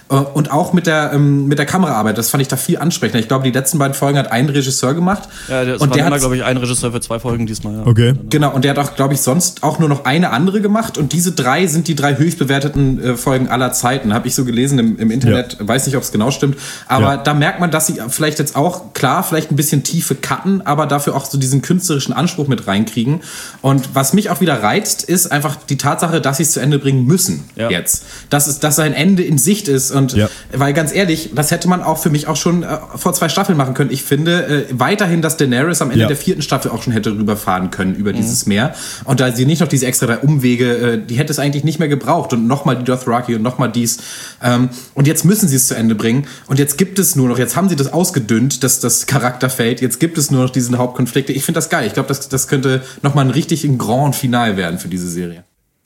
Und auch mit der, ähm, mit der Kameraarbeit, das fand ich da viel ansprechender. Ich glaube, die letzten beiden Folgen hat ein Regisseur gemacht. Ja, das und war der immer, hat, glaube ich, ein Regisseur für zwei Folgen diesmal. Ja. Okay. Genau, und der hat auch, glaube ich, sonst auch nur noch eine andere gemacht. Und diese drei sind die drei höchst bewerteten äh, Folgen aller Zeiten. Habe ich so gelesen im, im Internet. Ja. Weiß nicht, ob es genau stimmt. Aber ja. da merkt man, dass sie vielleicht jetzt auch, klar, vielleicht ein bisschen Tiefe cutten, aber dafür auch so diesen künstlerischen Anspruch mit reinkriegen. Und was mich auch wieder reizt, ist einfach die Tatsache, dass sie es zu Ende bringen müssen ja. jetzt. Dass es, dass ein Ende in Sicht ist. Und ja. weil ganz ehrlich, das hätte man auch für mich auch schon äh, vor zwei Staffeln machen können. Ich finde äh, weiterhin, dass Daenerys am Ende ja. der vierten Staffel auch schon hätte rüberfahren können über mhm. dieses Meer. Und da sie nicht noch diese extra drei Umwege, äh, die hätte es eigentlich nicht mehr gebraucht. Und nochmal die Dothraki und nochmal dies. Ähm, und jetzt müssen sie es zu Ende bringen. Und jetzt gibt es nur noch, jetzt haben sie das ausgedünnt, das, das Charakterfeld. Jetzt gibt es nur noch diesen Hauptkonflikte. Ich finde das geil. Ich glaube, das, das könnte nochmal ein richtig ein Grand Final werden für diese Serie.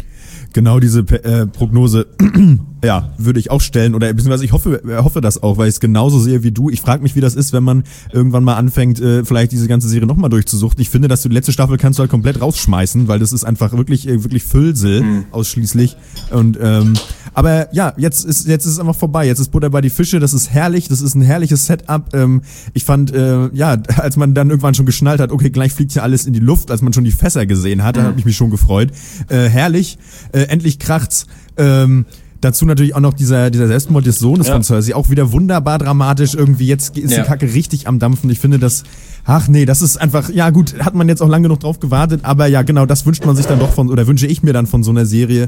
Genau diese äh, Prognose, ja, würde ich auch stellen oder beziehungsweise ich hoffe, hoffe das auch, weil ich es genauso sehe wie du. Ich frage mich, wie das ist, wenn man irgendwann mal anfängt, äh, vielleicht diese ganze Serie nochmal durchzusuchten. Ich finde, dass du die letzte Staffel kannst du halt komplett rausschmeißen, weil das ist einfach wirklich wirklich Füllsel mhm. ausschließlich. Und ähm, aber ja, jetzt ist jetzt ist es einfach vorbei. Jetzt ist Butter bei die Fische. Das ist herrlich. Das ist ein herrliches Setup. Ähm, ich fand äh, ja, als man dann irgendwann schon geschnallt hat, okay, gleich fliegt hier alles in die Luft, als man schon die Fässer gesehen hat, mhm. da habe ich mich schon gefreut. Äh, herrlich. Äh, endlich kracht's. Ähm, dazu natürlich auch noch dieser dieser Selbstmord des Sohnes ja. von Cersei, auch wieder wunderbar dramatisch irgendwie. Jetzt ist ja. die Kacke richtig am Dampfen. Ich finde das, ach nee, das ist einfach, ja gut, hat man jetzt auch lange genug drauf gewartet, aber ja genau, das wünscht man sich dann doch von, oder wünsche ich mir dann von so einer Serie.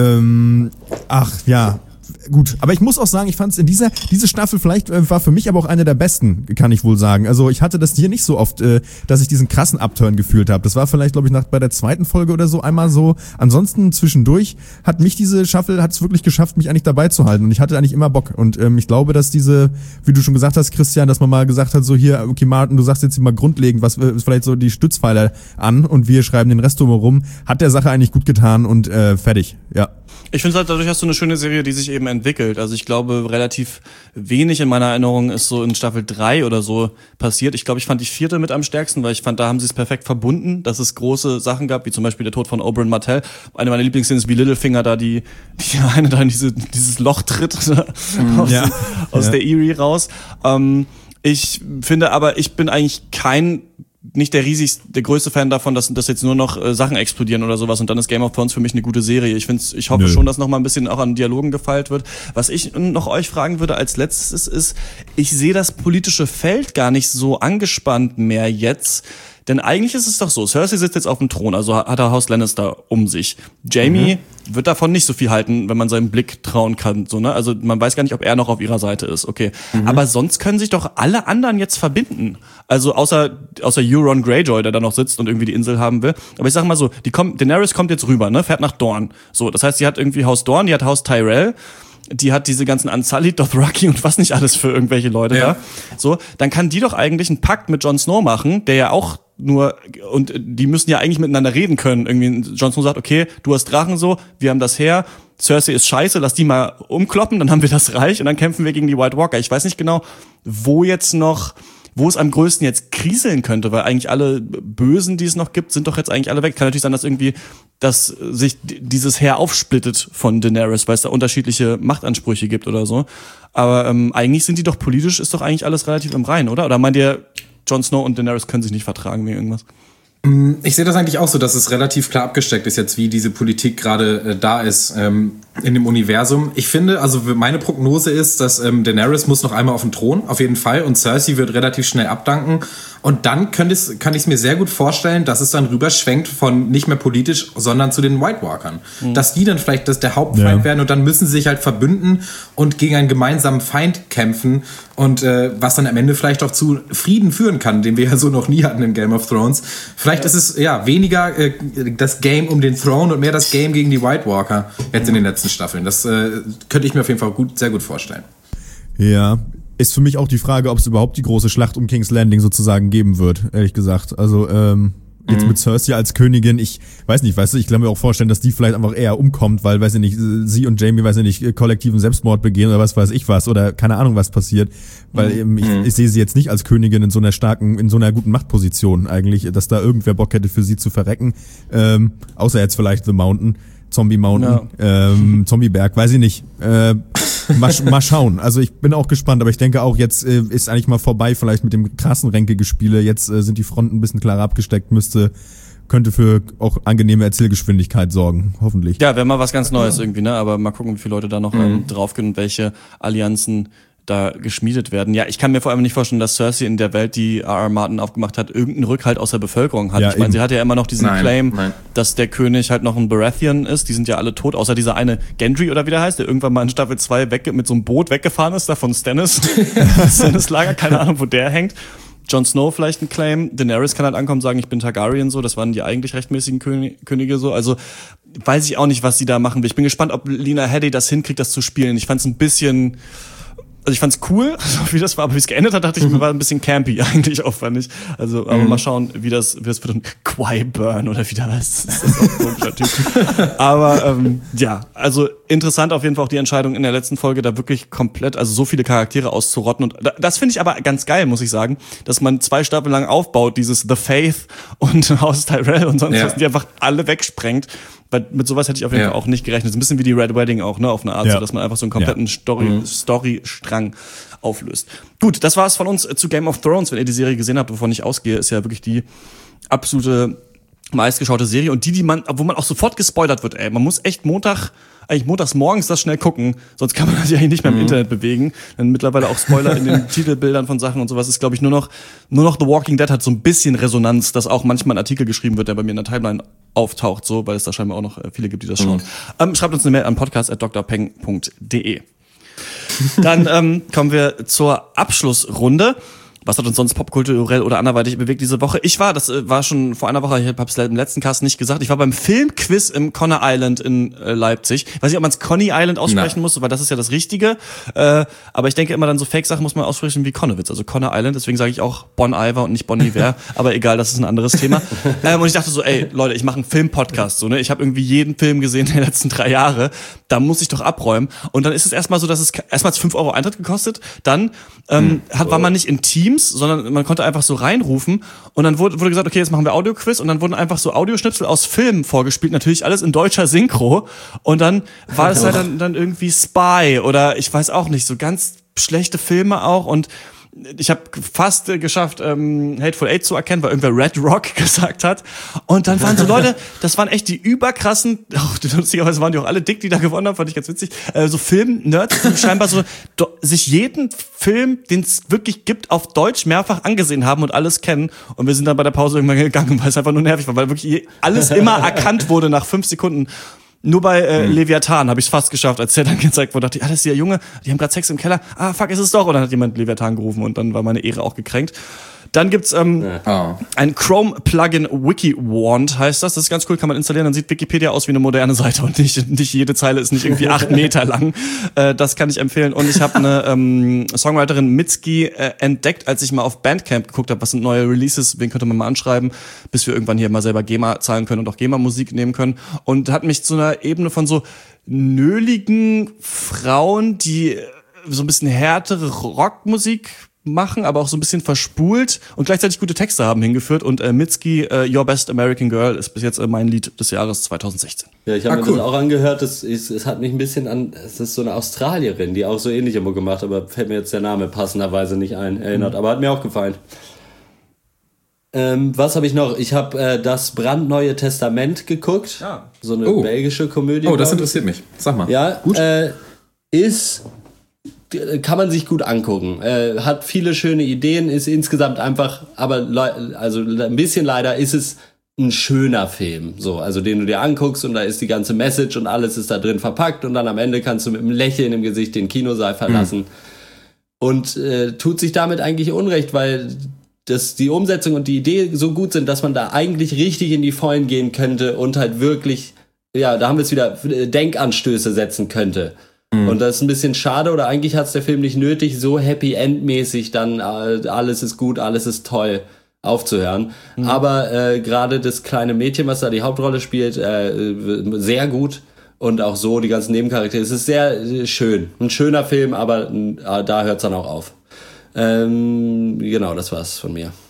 Ähm, ach ja, gut, aber ich muss auch sagen, ich fand es in dieser diese Staffel vielleicht äh, war für mich aber auch eine der besten, kann ich wohl sagen. Also ich hatte das hier nicht so oft, äh, dass ich diesen krassen Upturn gefühlt habe. Das war vielleicht, glaube ich, nach bei der zweiten Folge oder so einmal so. Ansonsten zwischendurch hat mich diese Staffel hat es wirklich geschafft, mich eigentlich dabei zu halten und ich hatte eigentlich immer Bock. Und ähm, ich glaube, dass diese, wie du schon gesagt hast, Christian, dass man mal gesagt hat, so hier, okay, Martin, du sagst jetzt mal grundlegend, was äh, vielleicht so die Stützpfeiler an und wir schreiben den Rest drumherum, hat der Sache eigentlich gut getan und äh, fertig, ja. Ich finde halt, dadurch hast du eine schöne Serie, die sich eben entwickelt. Also ich glaube, relativ wenig in meiner Erinnerung ist so in Staffel drei oder so passiert. Ich glaube, ich fand die vierte mit am stärksten, weil ich fand, da haben sie es perfekt verbunden, dass es große Sachen gab, wie zum Beispiel der Tod von Oberyn Martell. Eine meiner Lieblingsszenen ist, wie Littlefinger da die, die eine da in diese, dieses Loch tritt mhm. aus, ja. aus ja. der Eyrie raus. Ähm, ich finde aber, ich bin eigentlich kein nicht der riesigste, der größte Fan davon, dass, dass jetzt nur noch äh, Sachen explodieren oder sowas und dann ist Game of Thrones für mich eine gute Serie. Ich find's, ich hoffe Nö. schon, dass noch mal ein bisschen auch an Dialogen gefeilt wird. Was ich noch euch fragen würde als letztes ist, ich sehe das politische Feld gar nicht so angespannt mehr jetzt. Denn eigentlich ist es doch so, Cersei sitzt jetzt auf dem Thron, also hat er Haus Lannister um sich. Jaime mhm. wird davon nicht so viel halten, wenn man seinem Blick trauen kann. So, ne? Also man weiß gar nicht, ob er noch auf ihrer Seite ist. Okay, mhm. aber sonst können sich doch alle anderen jetzt verbinden. Also außer außer Euron Greyjoy, der da noch sitzt und irgendwie die Insel haben will. Aber ich sag mal so, die kommt, Daenerys kommt jetzt rüber, ne, fährt nach Dorne. So, das heißt, sie hat irgendwie Haus Dorne, die hat Haus Tyrell. Die hat diese ganzen Unsullied, Dothraki und was nicht alles für irgendwelche Leute ja. da. So, dann kann die doch eigentlich einen Pakt mit Jon Snow machen, der ja auch nur, und die müssen ja eigentlich miteinander reden können. Irgendwie Jon Snow sagt, okay, du hast Drachen so, wir haben das Heer, Cersei ist scheiße, lass die mal umkloppen, dann haben wir das Reich und dann kämpfen wir gegen die White Walker. Ich weiß nicht genau, wo jetzt noch, wo es am größten jetzt kriseln könnte, weil eigentlich alle Bösen, die es noch gibt, sind doch jetzt eigentlich alle weg. Kann natürlich sein, dass irgendwie, dass sich dieses Heer aufsplittet von Daenerys, weil es da unterschiedliche Machtansprüche gibt oder so. Aber ähm, eigentlich sind die doch politisch, ist doch eigentlich alles relativ im Reinen, oder? Oder meint ihr, Jon Snow und Daenerys können sich nicht vertragen wegen irgendwas? Ich sehe das eigentlich auch so, dass es relativ klar abgesteckt ist jetzt, wie diese Politik gerade äh, da ist ähm, in dem Universum. Ich finde, also meine Prognose ist, dass ähm, Daenerys muss noch einmal auf den Thron, auf jeden Fall, und Cersei wird relativ schnell abdanken. Und dann könnte es, kann ich es mir sehr gut vorstellen, dass es dann rüberschwenkt von nicht mehr politisch, sondern zu den White Walkern. Mhm. Dass die dann vielleicht das der Hauptfeind ja. werden und dann müssen sie sich halt verbünden und gegen einen gemeinsamen Feind kämpfen. Und äh, was dann am Ende vielleicht auch zu Frieden führen kann, den wir ja so noch nie hatten in Game of Thrones. Vielleicht ja. ist es ja weniger äh, das Game um den Throne und mehr das Game gegen die White Walker jetzt mhm. in den letzten Staffeln. Das äh, könnte ich mir auf jeden Fall gut, sehr gut vorstellen. Ja, ist für mich auch die Frage, ob es überhaupt die große Schlacht um King's Landing sozusagen geben wird, ehrlich gesagt. Also ähm, jetzt mhm. mit Cersei als Königin, ich weiß nicht, weißt du, ich kann mir auch vorstellen, dass die vielleicht einfach eher umkommt, weil, weiß ich nicht, sie und Jaime, weiß ich nicht, kollektiven Selbstmord begehen oder was weiß ich was oder keine Ahnung, was passiert, weil mhm. eben, ich, ich sehe sie jetzt nicht als Königin in so einer starken, in so einer guten Machtposition eigentlich, dass da irgendwer Bock hätte für sie zu verrecken, ähm, außer jetzt vielleicht The Mountain, Zombie Mountain, ja. ähm, Zombieberg, weiß ich nicht, äh, Mal, mal schauen. Also ich bin auch gespannt, aber ich denke auch, jetzt äh, ist eigentlich mal vorbei vielleicht mit dem krassen Ränkegespiele. Jetzt äh, sind die Fronten ein bisschen klarer abgesteckt, müsste könnte für auch angenehme Erzählgeschwindigkeit sorgen, hoffentlich. Ja, wäre mal was ganz Neues irgendwie, ne? Aber mal gucken, wie viele Leute da noch mhm. ähm, draufgehen und welche Allianzen da geschmiedet werden. Ja, ich kann mir vor allem nicht vorstellen, dass Cersei in der Welt, die R R. Martin aufgemacht hat, irgendeinen Rückhalt aus der Bevölkerung hat. Ja, ich meine, sie hat ja immer noch diesen nein, Claim, nein. dass der König halt noch ein Baratheon ist. Die sind ja alle tot, außer dieser eine Gendry oder wie der heißt, der irgendwann mal in Staffel zwei weg, mit so einem Boot weggefahren ist, da von Stannis. Stannis Lager, keine Ahnung, wo der hängt. Jon Snow vielleicht ein Claim. Daenerys kann halt ankommen und sagen, ich bin Targaryen so. Das waren die eigentlich rechtmäßigen König, Könige so. Also weiß ich auch nicht, was sie da machen will. Ich bin gespannt, ob Lena Headey das hinkriegt, das zu spielen. Ich fand es ein bisschen... Also ich fand's cool, also wie das war, aber wie es geendet hat, dachte ich mir, war ein bisschen campy eigentlich auch, fand ich. Also, aber mhm. mal schauen, wie das, wie das wird. Und Qyburn oder wie der heißt. Das ist auch ein komischer Typ. Aber ähm, ja, also interessant auf jeden Fall auch die Entscheidung in der letzten Folge, da wirklich komplett, also so viele Charaktere auszurotten. Und das finde ich aber ganz geil, muss ich sagen, dass man zwei Staffeln lang aufbaut, dieses The Faith und Haus Tyrell und sonst ja. was, die einfach alle wegsprengt. Weil mit sowas hätte ich auf jeden ja. Fall auch nicht gerechnet. Das ist ein bisschen wie die Red Wedding auch, ne, auf eine Art, ja. so, dass man einfach so einen kompletten ja. Story, mhm. Storystrang auflöst. Gut, das war's von uns zu Game of Thrones. Wenn ihr die Serie gesehen habt, wovon ich ausgehe, ist ja wirklich die absolute meistgeschaute Serie und die, die man, wo man auch sofort gespoilert wird, ey. Man muss echt Montag, eigentlich montags morgens das schnell gucken, sonst kann man sich eigentlich nicht mehr im mhm. Internet bewegen. Dann mittlerweile auch Spoiler in den Titelbildern von Sachen und sowas ist, glaube ich, nur noch, nur noch The Walking Dead hat so ein bisschen Resonanz, dass auch manchmal ein Artikel geschrieben wird, der bei mir in der Timeline auftaucht, so, weil es da scheinbar auch noch viele gibt, die das schauen. Mhm. Ähm, schreibt uns eine Mail an podcast at d r peng punkt d e. Dann ähm, kommen wir zur Abschlussrunde. Was hat uns sonst popkulturell oder anderweitig bewegt diese Woche? Ich war, das war schon vor einer Woche, ich habe es im letzten Cast nicht gesagt, ich war beim Filmquiz im Conner Island in äh, Leipzig. Ich weiß nicht, ob man es Conny Island aussprechen Na. muss, weil das ist ja das Richtige. Äh, aber ich denke immer dann so Fake-Sachen muss man aussprechen wie Connewitz, also Conner Island. Deswegen sage ich auch Bon Iver und nicht Bon Iver. Aber egal, das ist ein anderes Thema. Ähm, und ich dachte so, ey Leute, ich mache einen Film-Podcast. So, ne? Ich habe irgendwie jeden Film gesehen in den letzten drei Jahre. Da muss ich doch abräumen. Und dann ist es erstmal so, dass es erstmal fünf Euro Eintritt gekostet. Dann ähm, hat, war man nicht in Teams, sondern man konnte einfach so reinrufen und dann wurde, wurde gesagt, okay, jetzt machen wir Audioquiz und dann wurden einfach so Audioschnipsel aus Filmen vorgespielt, natürlich alles in deutscher Synchro und dann war es halt dann, dann irgendwie Spy oder ich weiß auch nicht, so ganz schlechte Filme auch und ich habe fast äh, geschafft, ähm, Hateful Eight zu erkennen, weil irgendwer Red Rock gesagt hat. Und dann waren so Leute, das waren echt die überkrassen, oh, lustigerweise waren die auch alle dick, die da gewonnen haben, fand ich ganz witzig, äh, so Film-Nerds, die scheinbar so do, sich jeden Film, den es wirklich gibt, auf Deutsch mehrfach angesehen haben und alles kennen. Und wir sind dann bei der Pause irgendwann gegangen, weil es einfach nur nervig war, weil wirklich alles immer erkannt wurde nach fünf Sekunden. Nur bei äh, mhm. Leviathan habe ich es fast geschafft, als der dann gezeigt wurde, dachte ich, ah, das ist der Junge, die haben gerade Sex im Keller, ah, fuck, ist es doch. Und dann hat jemand Leviathan gerufen und dann war meine Ehre auch gekränkt. Dann gibt's ähm, oh. ein Chrome-Plugin, WikiWand heißt das. Das ist ganz cool, kann man installieren. Dann sieht Wikipedia aus wie eine moderne Seite und nicht, nicht jede Zeile ist nicht irgendwie acht Meter lang. Äh, das kann ich empfehlen. Und ich habe eine ähm, Songwriterin Mitski äh, entdeckt, als ich mal auf Bandcamp geguckt habe, was sind neue Releases, wen könnte man mal anschreiben, bis wir irgendwann hier mal selber GEMA zahlen können und auch GEMA-Musik nehmen können. Und hat mich zu einer Ebene von so nöligen Frauen, die so ein bisschen härtere Rockmusik machen, aber auch so ein bisschen verspult und gleichzeitig gute Texte haben hingeführt und äh, Mitski, äh, Your Best American Girl ist bis jetzt äh, mein Lied des Jahres zwanzig sechzehn. Ja, ich habe ah, mir cool. das auch angehört, das ist, es hat mich ein bisschen an, es ist so eine Australierin, die auch so ähnlich immer gemacht, aber fällt mir jetzt der Name passenderweise nicht ein, erinnert, mhm. aber hat mir auch gefallen. Ähm, was habe ich noch? Ich habe äh, das brandneue Testament geguckt, ja. so eine oh. belgische Komödie. Oh, das interessiert mich, sag mal. Ja, gut. Äh, ist... kann man sich gut angucken. Äh, hat viele schöne Ideen, ist insgesamt einfach, aber le- also ein bisschen leider ist es ein schöner Film, so, also den du dir anguckst und da ist die ganze Message und alles ist da drin verpackt und dann am Ende kannst du mit einem Lächeln im Gesicht den Kinosaal verlassen. Mhm. Und äh, tut sich damit eigentlich Unrecht, weil das, die Umsetzung und die Idee so gut sind, dass man da eigentlich richtig in die Vollen gehen könnte und halt wirklich, ja, da haben wir es wieder, Denkanstöße setzen könnte. Mhm. Und das ist ein bisschen schade, oder eigentlich hat es der Film nicht nötig, so Happy-End-mäßig dann äh, alles ist gut, alles ist toll aufzuhören. Mhm. Aber äh, gerade das kleine Mädchen, was da die Hauptrolle spielt, äh, sehr gut. Und auch so die ganzen Nebencharaktere. Es ist sehr äh, schön. Ein schöner Film, aber äh, da hört es dann auch auf. Ähm, genau, das war's von mir.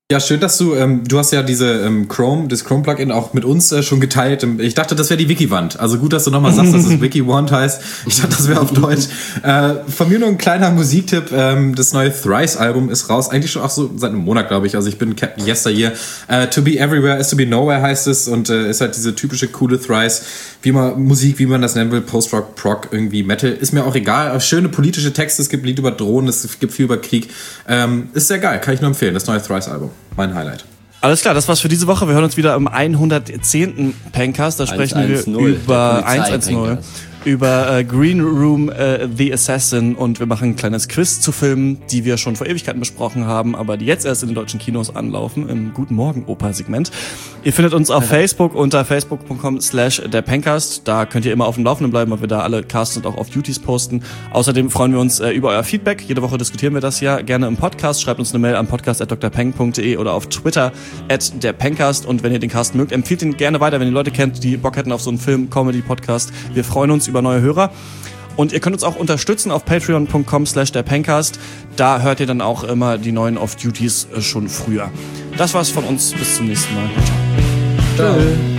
Ja, schön, dass du, ähm, du hast ja diese ähm, Chrome, das Chrome-Plugin auch mit uns äh, schon geteilt. Ich dachte, das wäre die Wiki-Wand. Also gut, dass du nochmal sagst, dass es Wiki-Wand heißt. Ich dachte, das wäre auf Deutsch. Äh, von mir nur ein kleiner Musiktipp. Ähm, das neue Thrice-Album ist raus. Eigentlich schon auch so seit einem Monat, glaube ich. Also ich bin Captain Yesteryear. Äh, to be everywhere is to be nowhere heißt es. Und äh, ist halt diese typische coole Thrice. Wie man Musik, wie man das nennen will, Post-Rock, Prog, irgendwie Metal. Ist mir auch egal. Schöne politische Texte. Es gibt Lied über Drohnen. Es gibt viel über Krieg. Ähm, ist sehr geil. Kann ich nur empfehlen. Das neue Thrice-Album. Mein Highlight. Alles klar, das war's für diese Woche. Wir hören uns wieder im hundertzehnten Pencast. Da sprechen wir über hundertzehn. Über äh, Green Room, äh, The Assassin, und wir machen ein kleines Quiz zu Filmen, die wir schon vor Ewigkeiten besprochen haben, aber die jetzt erst in den deutschen Kinos anlaufen, im Guten Morgen Oper-Segment. Ihr findet uns auf Facebook unter facebook punkt com slash der Pencast. Da könnt ihr immer auf dem Laufenden bleiben, weil wir da alle Casts und auch auf Duties posten. Außerdem freuen wir uns äh, über euer Feedback. Jede Woche diskutieren wir das ja gerne im Podcast. Schreibt uns eine Mail an podcast at d r peng punkt d e oder auf Twitter at der Pencast. Und wenn ihr den Cast mögt, empfiehlt ihn gerne weiter, wenn ihr Leute kennt, die Bock hätten auf so einen Film-Comedy-Podcast. Wir freuen uns über neue Hörer. Und ihr könnt uns auch unterstützen auf patreon punkt com slash der Pencast. Da hört ihr dann auch immer die neuen Off-Duties schon früher. Das war's von uns. Bis zum nächsten Mal. Ciao. Ciao.